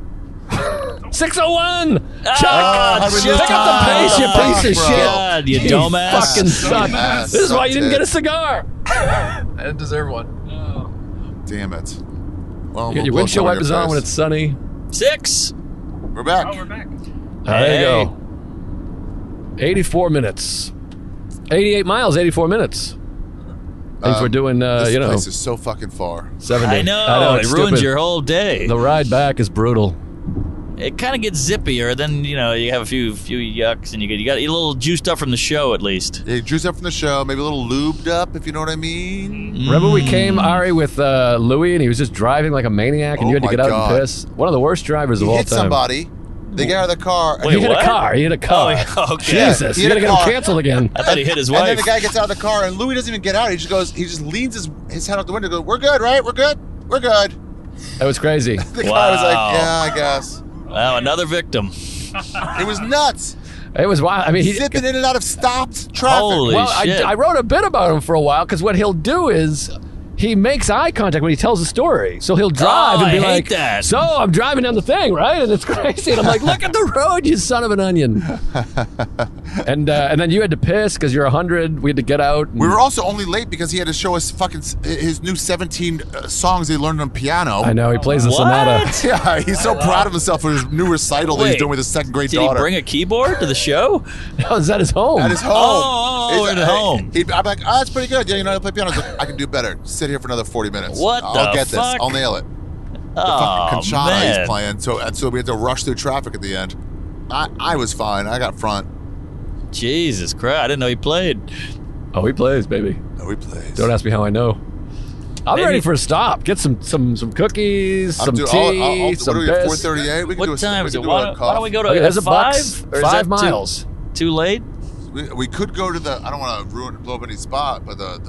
six oh one. Chuck, Ah, how we Chuck. pick up the pace, you piece of Bro. shit. God, you dumbass. fucking suck. Dumbass. This is why you didn't Suck get a tit. cigar. I didn't deserve one. Damn it. Well, You got we'll your blow windshield some wipers your on when face. it's sunny. Six. We're back. Oh, we're back. Oh, there Hey. you go. eighty-four minutes. eighty-eight miles, eighty-four minutes. Thanks for Um, doing, uh, this you know, place is so fucking far. seventy. I know. it's it ruins stupid. your whole day. The ride back is brutal. It kind of gets zippier. Then you know you have a few few yucks, and you get you got a little juiced up from the show at least. Yeah, juice up from the show, maybe a little lubed up, if you know what I mean. Remember we came, Ari, with uh, Louis, and he was just driving like a maniac, and Oh you had to my get out God. and piss. One of the worst drivers He of all hit time. somebody. They get out of the car. and Wait, He hit what? a car. He hit a car. Oh, yeah, okay. Jesus, He you hit gotta a get him car. canceled again. I thought he hit his And then wife. the guy gets out of the car, and Louis doesn't even get out. He just goes, he just leans his, his head out the window and goes, "We're good, right? We're good? We're good." That was crazy. The guy was like, Wow. "Yeah, I guess." Wow, another victim. It was nuts. It was wild. I mean, he. Zipping in and out of stopped traffic. Holy Well, I, shit. I wrote a bit about him for a while because what he'll do is he makes eye contact when he tells a story. So he'll drive Oh, and be I hate like, that. "So I'm driving down the thing, right?" And it's crazy. And I'm like, "Look at the road, you son of an onion!" and uh, and then you had to piss because you're a hundred. We had to get out. and- We were also only late because he had to show us fucking s- his new seventeen uh, songs he learned on piano. I know he plays the What? sonata. Yeah, he's so proud of himself for his new recital that he's Wait, doing with his second grade Did daughter. he bring a keyboard to the show? Oh, is that his home? At his home. Oh, He's- at uh, home. He'd, I'm like, oh, that's pretty good. Yeah, you know how to play piano. He's like, I can do better. Sit here for another forty minutes. What I'll the get this. fuck? I'll nail it. The Oh, fucking Conchata man. he's playing. So, and so we had to rush through traffic at the end. I, I was fine. I got front. Jesus Christ, I didn't know he played. Oh, he plays, baby. No, he plays. Don't ask me how I know. I'm Maybe- ready for a stop. Get some some some cookies, I'm some do- tea, I'll- I'll- I'll- some what are we at, piss. four thirty-eight? We can do a, What time we is can it? do Why a don't, why coffee. don't we go to Okay, at there's a five? bucks. Or is Five that too- miles. Too, late? We, we could go to the. I don't want to ruin blow up any spot, but the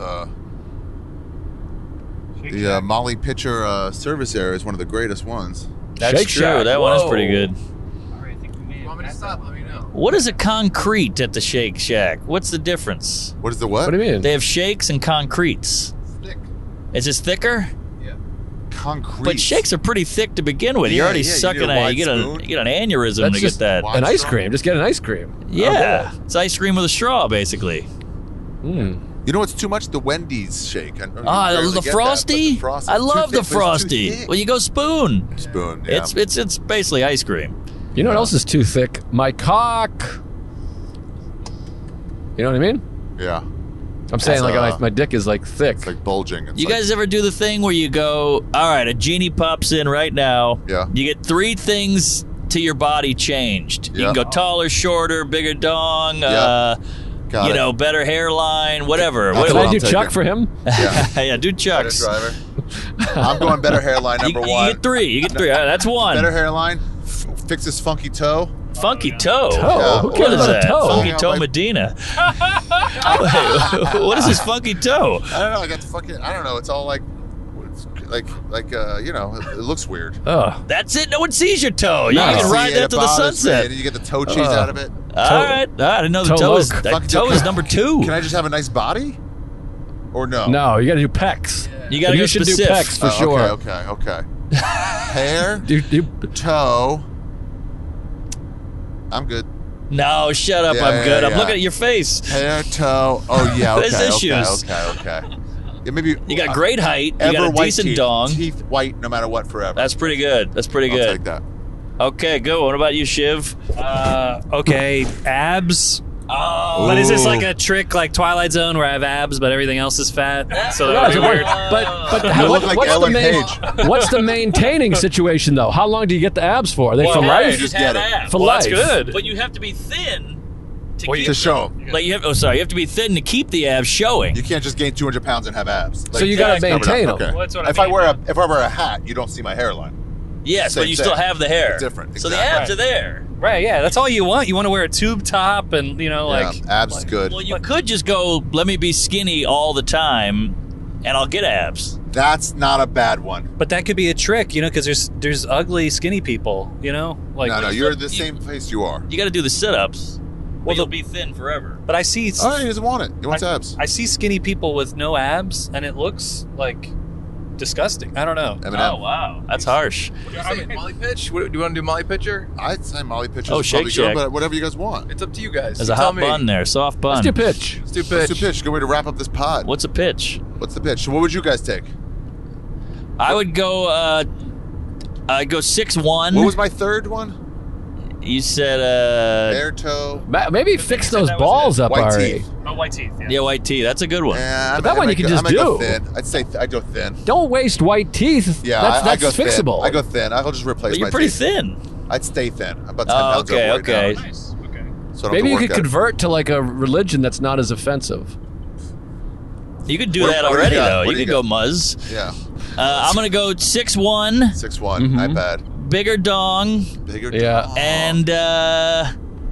the the uh, Molly Pitcher uh, service area is one of the greatest ones. That's Shake true. Shack. That one is Whoa. pretty good. All right, I think we may You have want me to passed stop? that Let me know. What is a concrete at the Shake Shack? What's the difference? What is the what? What do you mean? They have shakes and concretes. Thick. Is this thicker? Yeah. Concrete. But shakes are pretty thick to begin with. Yeah, You're already yeah, you sucking need a a, wide you get a spoon. you get an aneurysm That's to just get that. wide An ice straw. cream. Just get an ice cream. Yeah, it's ice cream with a straw, basically. Mm. You know what's too much? The Wendy's shake. I- you Ah, rarely the get that, but frosty. the frosty. I It's too love the thick, but it's too frosty. thick. Well, you go spoon. Spoon. Yeah. It's it's it's basically ice cream. You know what else is too thick? My cock. You know what I mean? yeah. I'm saying It's, like uh, my, my dick is like thick. It's like bulging. It's You like, guys ever do the thing where you go, all right, a genie pops in right now. Yeah. You get three things to your body changed. You Yeah. can go taller, shorter, bigger dong, Yeah. uh, got you it. know, better hairline, whatever. That's What- Can what I I'm do Chuck taking. for him? Yeah. yeah, do Better chucks. driver. I'm going better hairline You, number you one. get three. You get three. All right, that's one. Better hairline. F- fix his funky toe. Funky toe. Toe? Yeah. Who What cares is about that? a toe? Funky Yeah, toe like- Medina. Wait, what is this funky toe? I don't know. I got the fucking. I don't know. It's all like, it's like, like, uh, you know, it, it looks weird. Oh, That's it. No one sees your toe. You No. can See ride it, that it to the bothers me, sunset. And you get the toe cheese Uh. out of it. All right. All right. I didn't know the Toe toe is, loke. that Fuck, toe can- is number two. Can I just have a nice body? Or no? no, you got to do pecs. You gotta you go should specific. do pecs for Oh, sure. Okay. Okay. Okay. Hair, Do, do, toe. I'm good. No, shut up. Yeah, I'm yeah, good. I'm yeah. looking at your face. Hair, toe. Oh yeah. Okay. There's okay, issues. Okay. Okay. Yeah, maybe You got great height. You ever got a white decent teeth. dong. Teeth white no matter what forever. That's pretty good. That's pretty I'll good. take that. Okay, good. What about you, Shiv? Uh, okay, abs. Oh, But is this like a trick like Twilight Zone where I have abs but everything else is fat? So that would be But- weird. But but You how, look what- like what's Ellen the main, Page. what's the maintaining situation though? How long do you get the abs for? Are they for yeah, life? you just Get have it. abs. For Well, that's life. good. But you have to be thin to Well, keep To show. Like you have. Oh, sorry. You have to be thin to keep the abs showing. You can't just gain two hundred pounds and have abs. So you gotta it's covered up. maintain 'em. Okay. Well, that's what I if I mean. wear a if I wear a hat, you don't see my hairline. yes, Same but you thing. still have the hair. It's different. So the Exactly. abs are there. Right, yeah, that's all you want. You want to wear a tube top and, you know, like. yeah, abs is good. Well, you could just go. Let me be skinny all the time, and I'll get abs. That's not a bad one. But that could be a trick, you know, because there's there's ugly, skinny people, you know? Like, no, no, you you're still- the you- same place you are. You got to do the sit-ups. Well, Well, you'll the- be thin forever. But I see. Oh, he doesn't want it. He wants I, abs. I see skinny people with no abs, and it looks like disgusting. I don't know. Eminem. Oh wow, that's harsh. What are you saying, Molly pitch? What, do you want to do Molly pitcher? I'd say Molly pitches Oh, is Shake probably good, Shack. but whatever you guys want. It's up to you guys. There's You a tell hot me. bun there, soft bun. Let's do pitch. Let's do Let's pitch. do pitch. Good way to wrap up this pod. What's a pitch? What's the pitch? So what would you guys take? I would go. Uh, I'd go six one. What was my third one? You said uh, Bare toe. Ma- Maybe fix said those that was balls it. up, White Ari. teeth. Oh, white teeth. Yeah. yeah, white tee. That's a good one. Yeah, But I'm- that I one might you can go- just I might Go do. thin. I'd say th- I go thin. Don't waste white teeth. Yeah, that's, I, I that's go fixable. thin. I go thin. I'll just replace But you're my pretty teeth. thin. I'd stay thin. I'm about ten Oh, pounds okay, over right okay. now. Nice. Okay. So I don't Maybe you have to could work at it. convert to like a religion that's not as offensive. You could do What- that what do you already, got? though. What You do you could go got? Muzz. Yeah, Uh, I'm gonna go six one, six one. Mhm. Not bad. bigger dong, Bigger. Yeah. dong. and uh,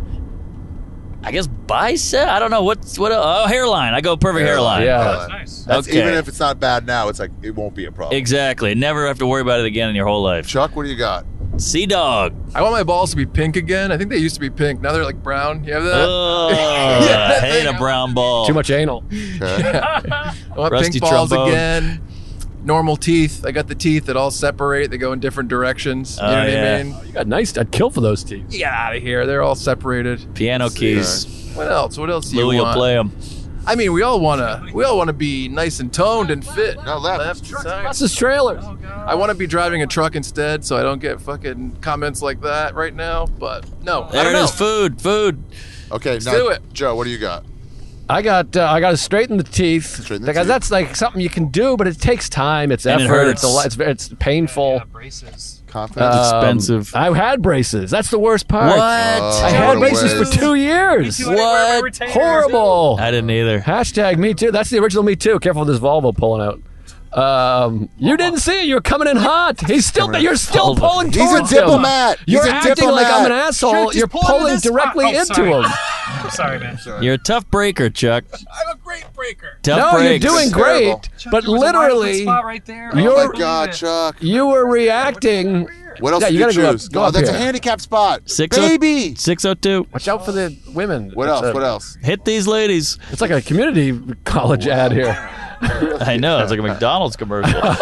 I guess bicep. I don't know what's what. Oh, hairline. I go perfect hairline. Yeah. Hairline. Nice. That's Okay. even if it's not bad now. It's like it won't be a problem. Exactly. Never have to worry about it again in your whole life. Chuck, what do you got? Sea dog. I want my balls to be pink again. I think they used to be pink. Now they're like brown. You have that? Oh, Yeah, I that hate thing. a brown ball. Too much anal. Okay. I want Rusty pink balls trombone. again. Normal teeth. I got the teeth that all separate. They go in different directions. You Oh, know what yeah. I mean? You got nice. I'd kill for those teeth. Get out of here. They're all separated. Piano keys. What else? What else do you Louis will want? play them. I mean, we all wanna we all wanna be nice and toned and fit. No, left. Left, side. That's his trailer. I want to be driving a truck instead, so I don't get fucking comments like that right now. But no, I There don't it know. is. Food. Food. Okay, Let's now, do it. Joe, what do you got? I got uh, I got to straighten the teeth Straighten the because teeth. that's like something you can do, but it takes time. It's And it effort. It's a hurts. lot. It's, ve- it's painful. Yeah, braces. Confidence. Um, expensive. I had braces. That's the worst part. What? Oh, I had what a braces for waste. two years. Me too, I didn't wear my What? retainers. Horrible. I didn't either. Hashtag me too. That's the original me too. Careful with this Volvo pulling out. Um, you didn't see it. You were coming in hot. He's still. Coming in You're still Volvo. pulling He's a towards him. diplomat. He's You're a acting like I'm an diplomat. asshole. Shit, You're just pull into pulling this directly spot. Oh, into sorry. him. I'm sorry, man. You're a tough breaker, Chuck. I'm a great breaker. Tough No, breaks. you're doing It's terrible. great, but literally, right there. Oh You're- my God, Chuck. you were reacting. What else Yeah, did you you, gotta go up- choose? go oh, up that's here. a handicap spot. Six Baby. six oh two. Watch out for the women. What It's else? a- What else? Hit these ladies. It's like a community college ad here. I know. It's like a McDonald's commercial. all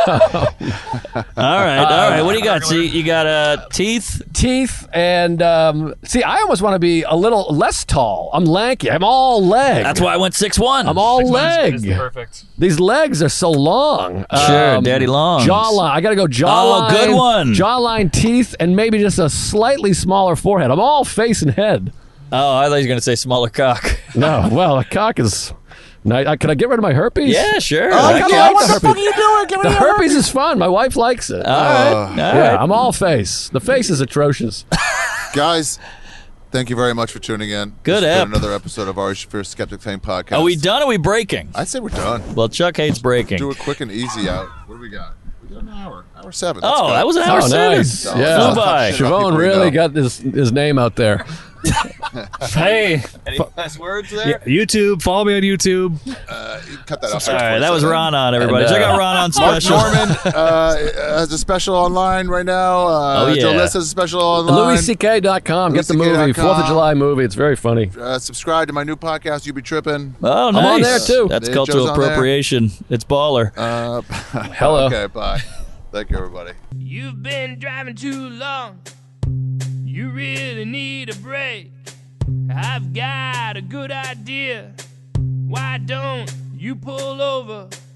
right. All right. What do you got? So you, you got uh, teeth? Teeth and um, see, I almost want to be a little less tall. I'm lanky. I'm all leg. That's why I went six one. I'm all leg. Perfect. These legs are so long. Sure, daddy longs. Jawline. I got to go jawline. Oh, good one. Jawline, teeth, and maybe just a slightly smaller forehead. I'm all face and head. Oh, I thought you were going to say smaller cock. No, well, a cock is. Nice. Uh, Can I get rid of my herpes? Yeah, sure. I I kinda guess. like the herpes. are you doing? Give me The your herpes is fun. My wife likes it. All right. Uh, All yeah, right. I'm all face. The face is atrocious. Guys, thank you very much for tuning in. Good This has ep. been another episode of Ari Shafir Skeptic Fame Podcast. Are we done or are we breaking? I say we're done. Well, Chuck hates breaking. Do a quick and easy out. What do we got? We got an hour. Hour seven. That's Oh, good. that was an hour Oh, seven. nice. Oh, Yeah. Flew by. Shit about Siobhan people we really know. got his, his name out there. Hey, Any last words yeah, YouTube. Follow me on YouTube. Uh, you can cut that off. All right, that was Ron on, everybody. And, uh, Check out Ron on Mark special. Norman uh, has a special online right now. Uh, Oh, yeah. Joe List has a special online. Louis C K dot com. Get the Louis C K dot movie. com. Fourth of July movie. It's very funny. Uh, subscribe to my new podcast, You Be Trippin'. Oh, nice. I'm on there, too. That's Dave cultural Joe's on there. appropriation. It's baller. Uh, Hello. Okay, bye. Thank you, everybody. You've been driving too long. You really need a break. I've got a good idea. Why don't you pull over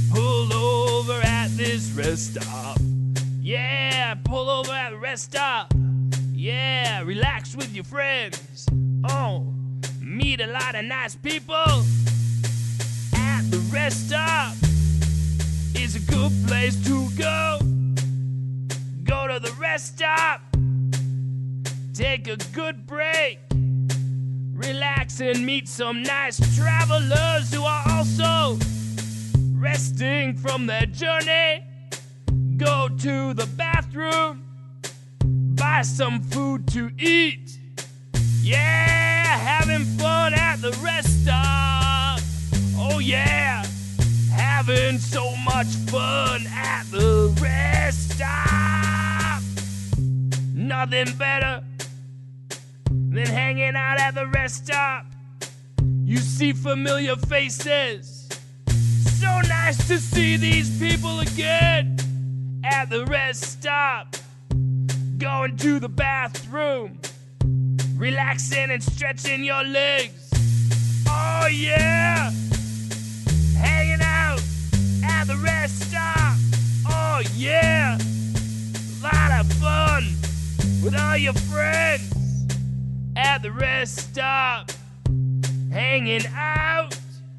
pull over at this rest stop. Yeah, pull over at the rest stop. Yeah, relax with your friends. Oh, meet a lot of nice people. At the rest stop is a good place to go. Go to the rest stop. Take a good break. Relax and meet some nice travelers who are also resting from their journey. Go to the bathroom. Buy some food to eat. Yeah, having fun at the rest stop. Oh yeah, having so much fun at the rest stop. Nothing better than hanging out at the rest stop. You see familiar faces. So nice to see these people again at the rest stop. Going to the bathroom, relaxing and stretching your legs. Oh yeah, hanging out at the rest stop. Oh yeah, lot of fun with all your friends at the rest stop. Hanging out,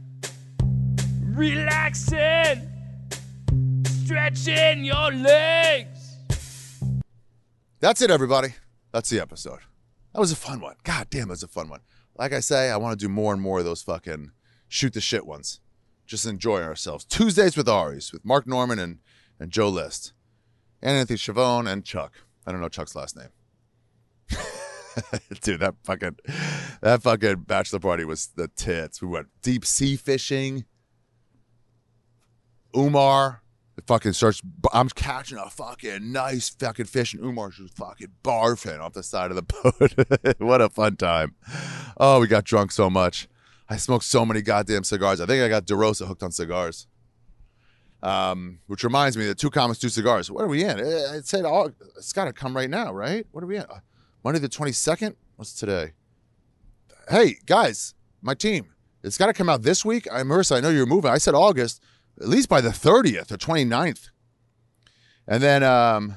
relaxing, stretching your legs. That's it, everybody. That's the episode. That was a fun one. God damn, it was a fun one. Like I say, I want to do more and more of those fucking shoot the shit ones. Just enjoying ourselves. Tuesdays with Aries, with Mark Norman and, and Joe List. And Anthony Chavone and Chuck. I don't know Chuck's last name. Dude, that fucking that fucking bachelor party was the tits. We went deep sea fishing. Umar fucking starts, I'm catching a fucking nice fucking fish, and Umar's just fucking barfing off the side of the boat. What a fun time. Oh, we got drunk so much. I smoked so many goddamn cigars. I think I got DeRosa hooked on cigars. Um, which reminds me, the Two Comics, Two Cigars. What are we in? It said all, it's got to come right now, right? What are we in? Monday the twenty-second? What's today? Hey, guys, my team. It's got to come out this week. I, Marissa, I know you're moving. I said August. At least by the thirtieth or twenty-ninth. And then um,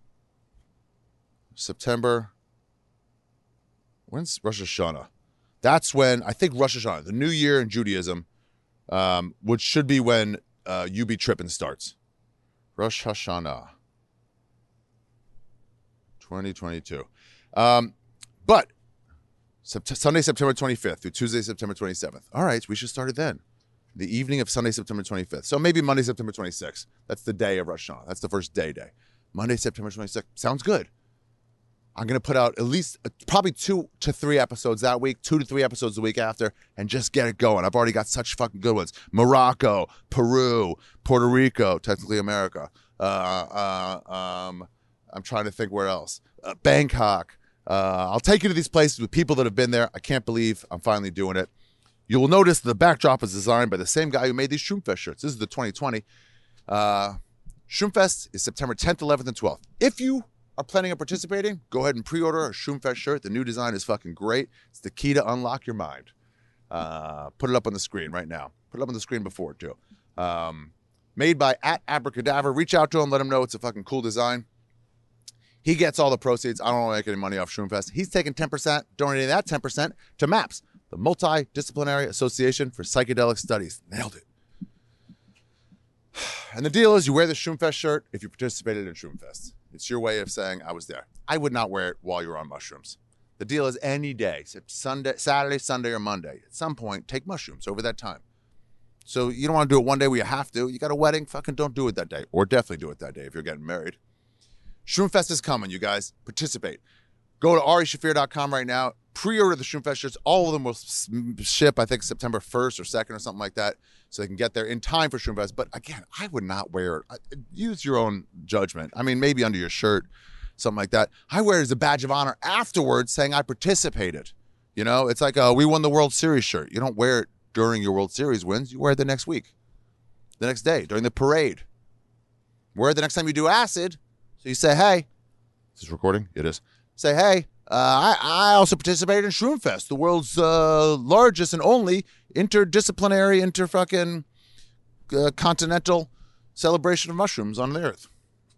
September. When's Rosh Hashanah? That's when, I think Rosh Hashanah, the new year in Judaism, um, which should be when uh, U B Trippin' starts. Rosh Hashanah. twenty twenty-two. Um, but Sept- Sunday, September twenty-fifth through Tuesday, September twenty-seventh. All right, we should start it then. The evening of Sunday, September twenty-fifth. So maybe Monday, September twenty-sixth. That's the day of Rosh Hashanah. That's the first day day. Monday, September twenty-sixth. Sounds good. I'm going to put out at least uh, probably two to three episodes that week, two to three episodes the week after, and just get it going. I've already got such fucking good ones. Morocco, Peru, Puerto Rico, technically America. Uh, uh, um, I'm trying to think where else. Uh, Bangkok. Uh, I'll take you to these places with people that have been there. I can't believe I'm finally doing it. You will notice the backdrop is designed by the same guy who made these Shroomfest shirts. This is the twenty twenty. Uh, Shroomfest is September tenth, eleventh, and twelfth. If you are planning on participating, go ahead and pre-order a Shroomfest shirt. The new design is fucking great. It's the key to unlock your mind. Uh, put it up on the screen right now. Put it up on the screen before, too. Um, made by at Abracadabra. Reach out to him. Let him know it's a fucking cool design. He gets all the proceeds. I don't want to make any money off Shroomfest. He's taking ten percent, donating that ten percent to MAPS, the Multidisciplinary Association for Psychedelic Studies. Nailed it. And the deal is you wear the Shroomfest shirt if you participated in Shroomfest. It's your way of saying I was there. I would not wear it while you're on mushrooms. The deal is any day, except Sunday, Saturday, Sunday, or Monday. At some point, take mushrooms over that time. So you don't want to do it one day where you have to. You got a wedding, fucking don't do it that day. Or definitely do it that day if you're getting married. Shroomfest is coming, you guys. Participate. Go to ari shafir dot com right now. Pre-order the Shroomfest shirts. All of them will ship, I think, September first or second or something like that, so they can get there in time for Shroomfest. But again, I would not wear it. Use your own judgment. I mean, maybe under your shirt, something like that. I wear it as a badge of honor afterwards, saying I participated. You know, it's like a we won the World Series shirt. You don't wear it during your World Series wins. You wear it the next week, the next day, during the parade. Wear it the next time you do acid. So you say, hey, is this recording? It is. Say, hey, uh, I, I also participated in Shroomfest, the world's uh, largest and only interdisciplinary, inter fucking uh, continental celebration of mushrooms on the earth.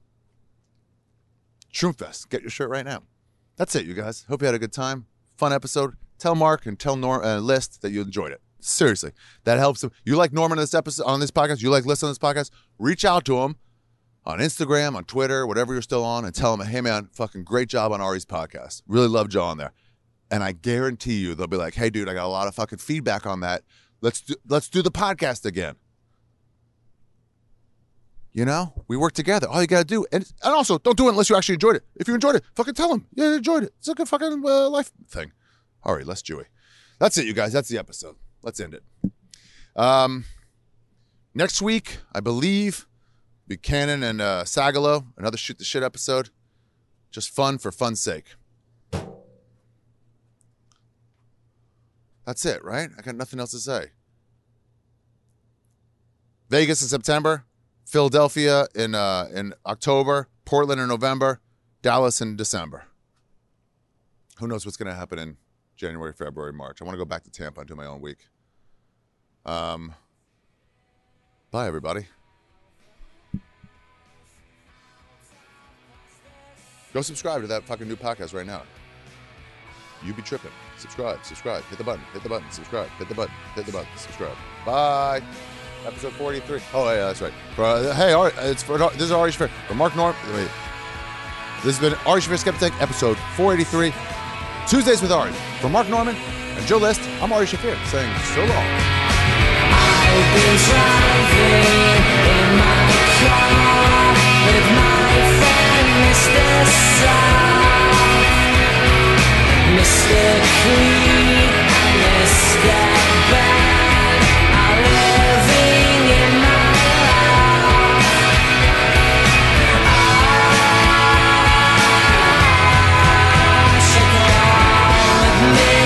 Shroomfest. Get your shirt right now. That's it, you guys. Hope you had a good time. Fun episode. Tell Mark and tell Norm, uh, List that you enjoyed it. Seriously, that helps him. You like Norman on this episode, on this podcast? You like List on this podcast? Reach out to him on Instagram, on Twitter, whatever you're still on, and tell him, hey man, fucking great job on Ari's podcast. Really love Joe on there. And I guarantee you, they'll be like, hey dude, I got a lot of fucking feedback on that. Let's do, let's do the podcast again. You know, we work together. All you got to do, and, and also, don't do it unless you actually enjoyed it. If you enjoyed it, fucking tell them. Yeah, you enjoyed it. It's like a fucking uh, life thing. All right, less Jewy. That's it, you guys. That's the episode. Let's end it. Um, next week, I believe, Buchanan and uh, Sagalo, another Shoot the Shit episode. Just fun for fun's sake. That's it, right? I got nothing else to say. Vegas in September. Philadelphia in uh, in October, Portland in November, Dallas in December. Who knows what's going to happen in January, February, March. I want to go back to Tampa and do my own week. Um, bye, everybody. Go subscribe to that fucking new podcast right now. You be tripping. Subscribe, subscribe, hit the button, hit the button, subscribe, hit the button, hit the button, subscribe. Bye. Episode forty-three. Oh, yeah, that's right. For, uh, hey, Ari, it's for, this is Ari Shaffir. For Mark Norm. Wait. This has been Ari Shaffir Skeptic, episode four eighty-three. Tuesdays with Ari. For Mark Norman and Joe List, I'm Ari Shaffir saying so long. I've been driving in my car with my friend Mister Soft, Mister Clean, Mister Bad, are living in my life. Ah, should go on with me.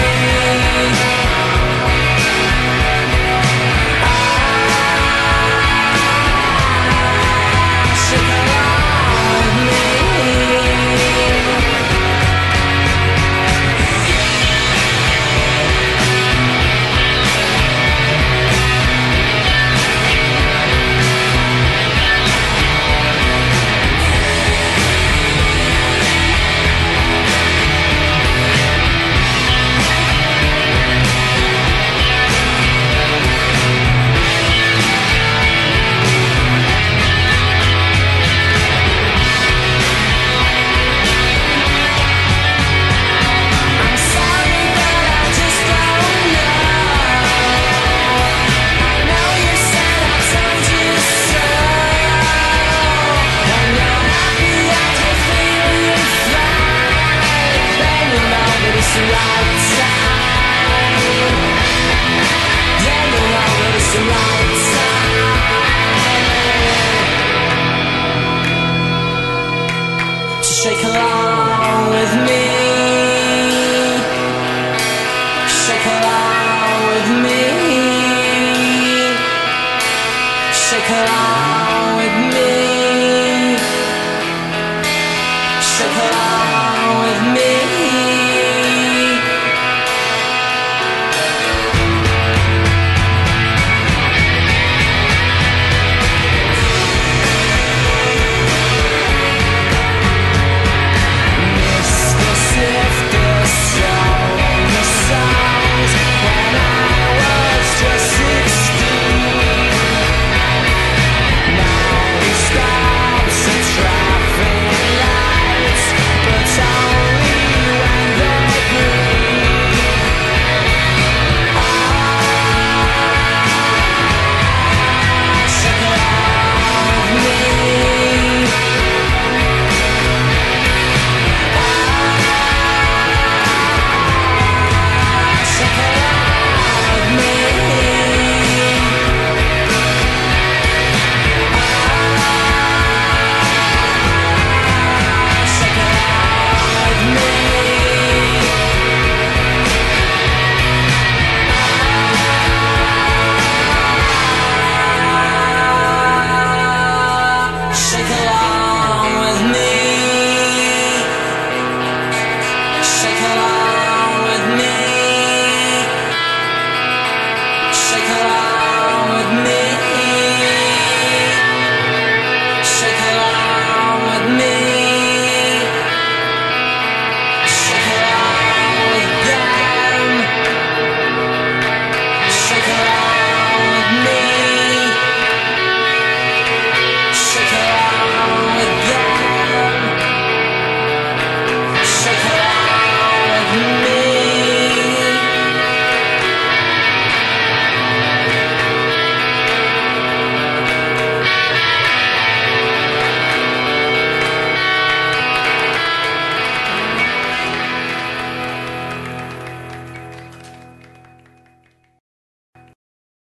Right.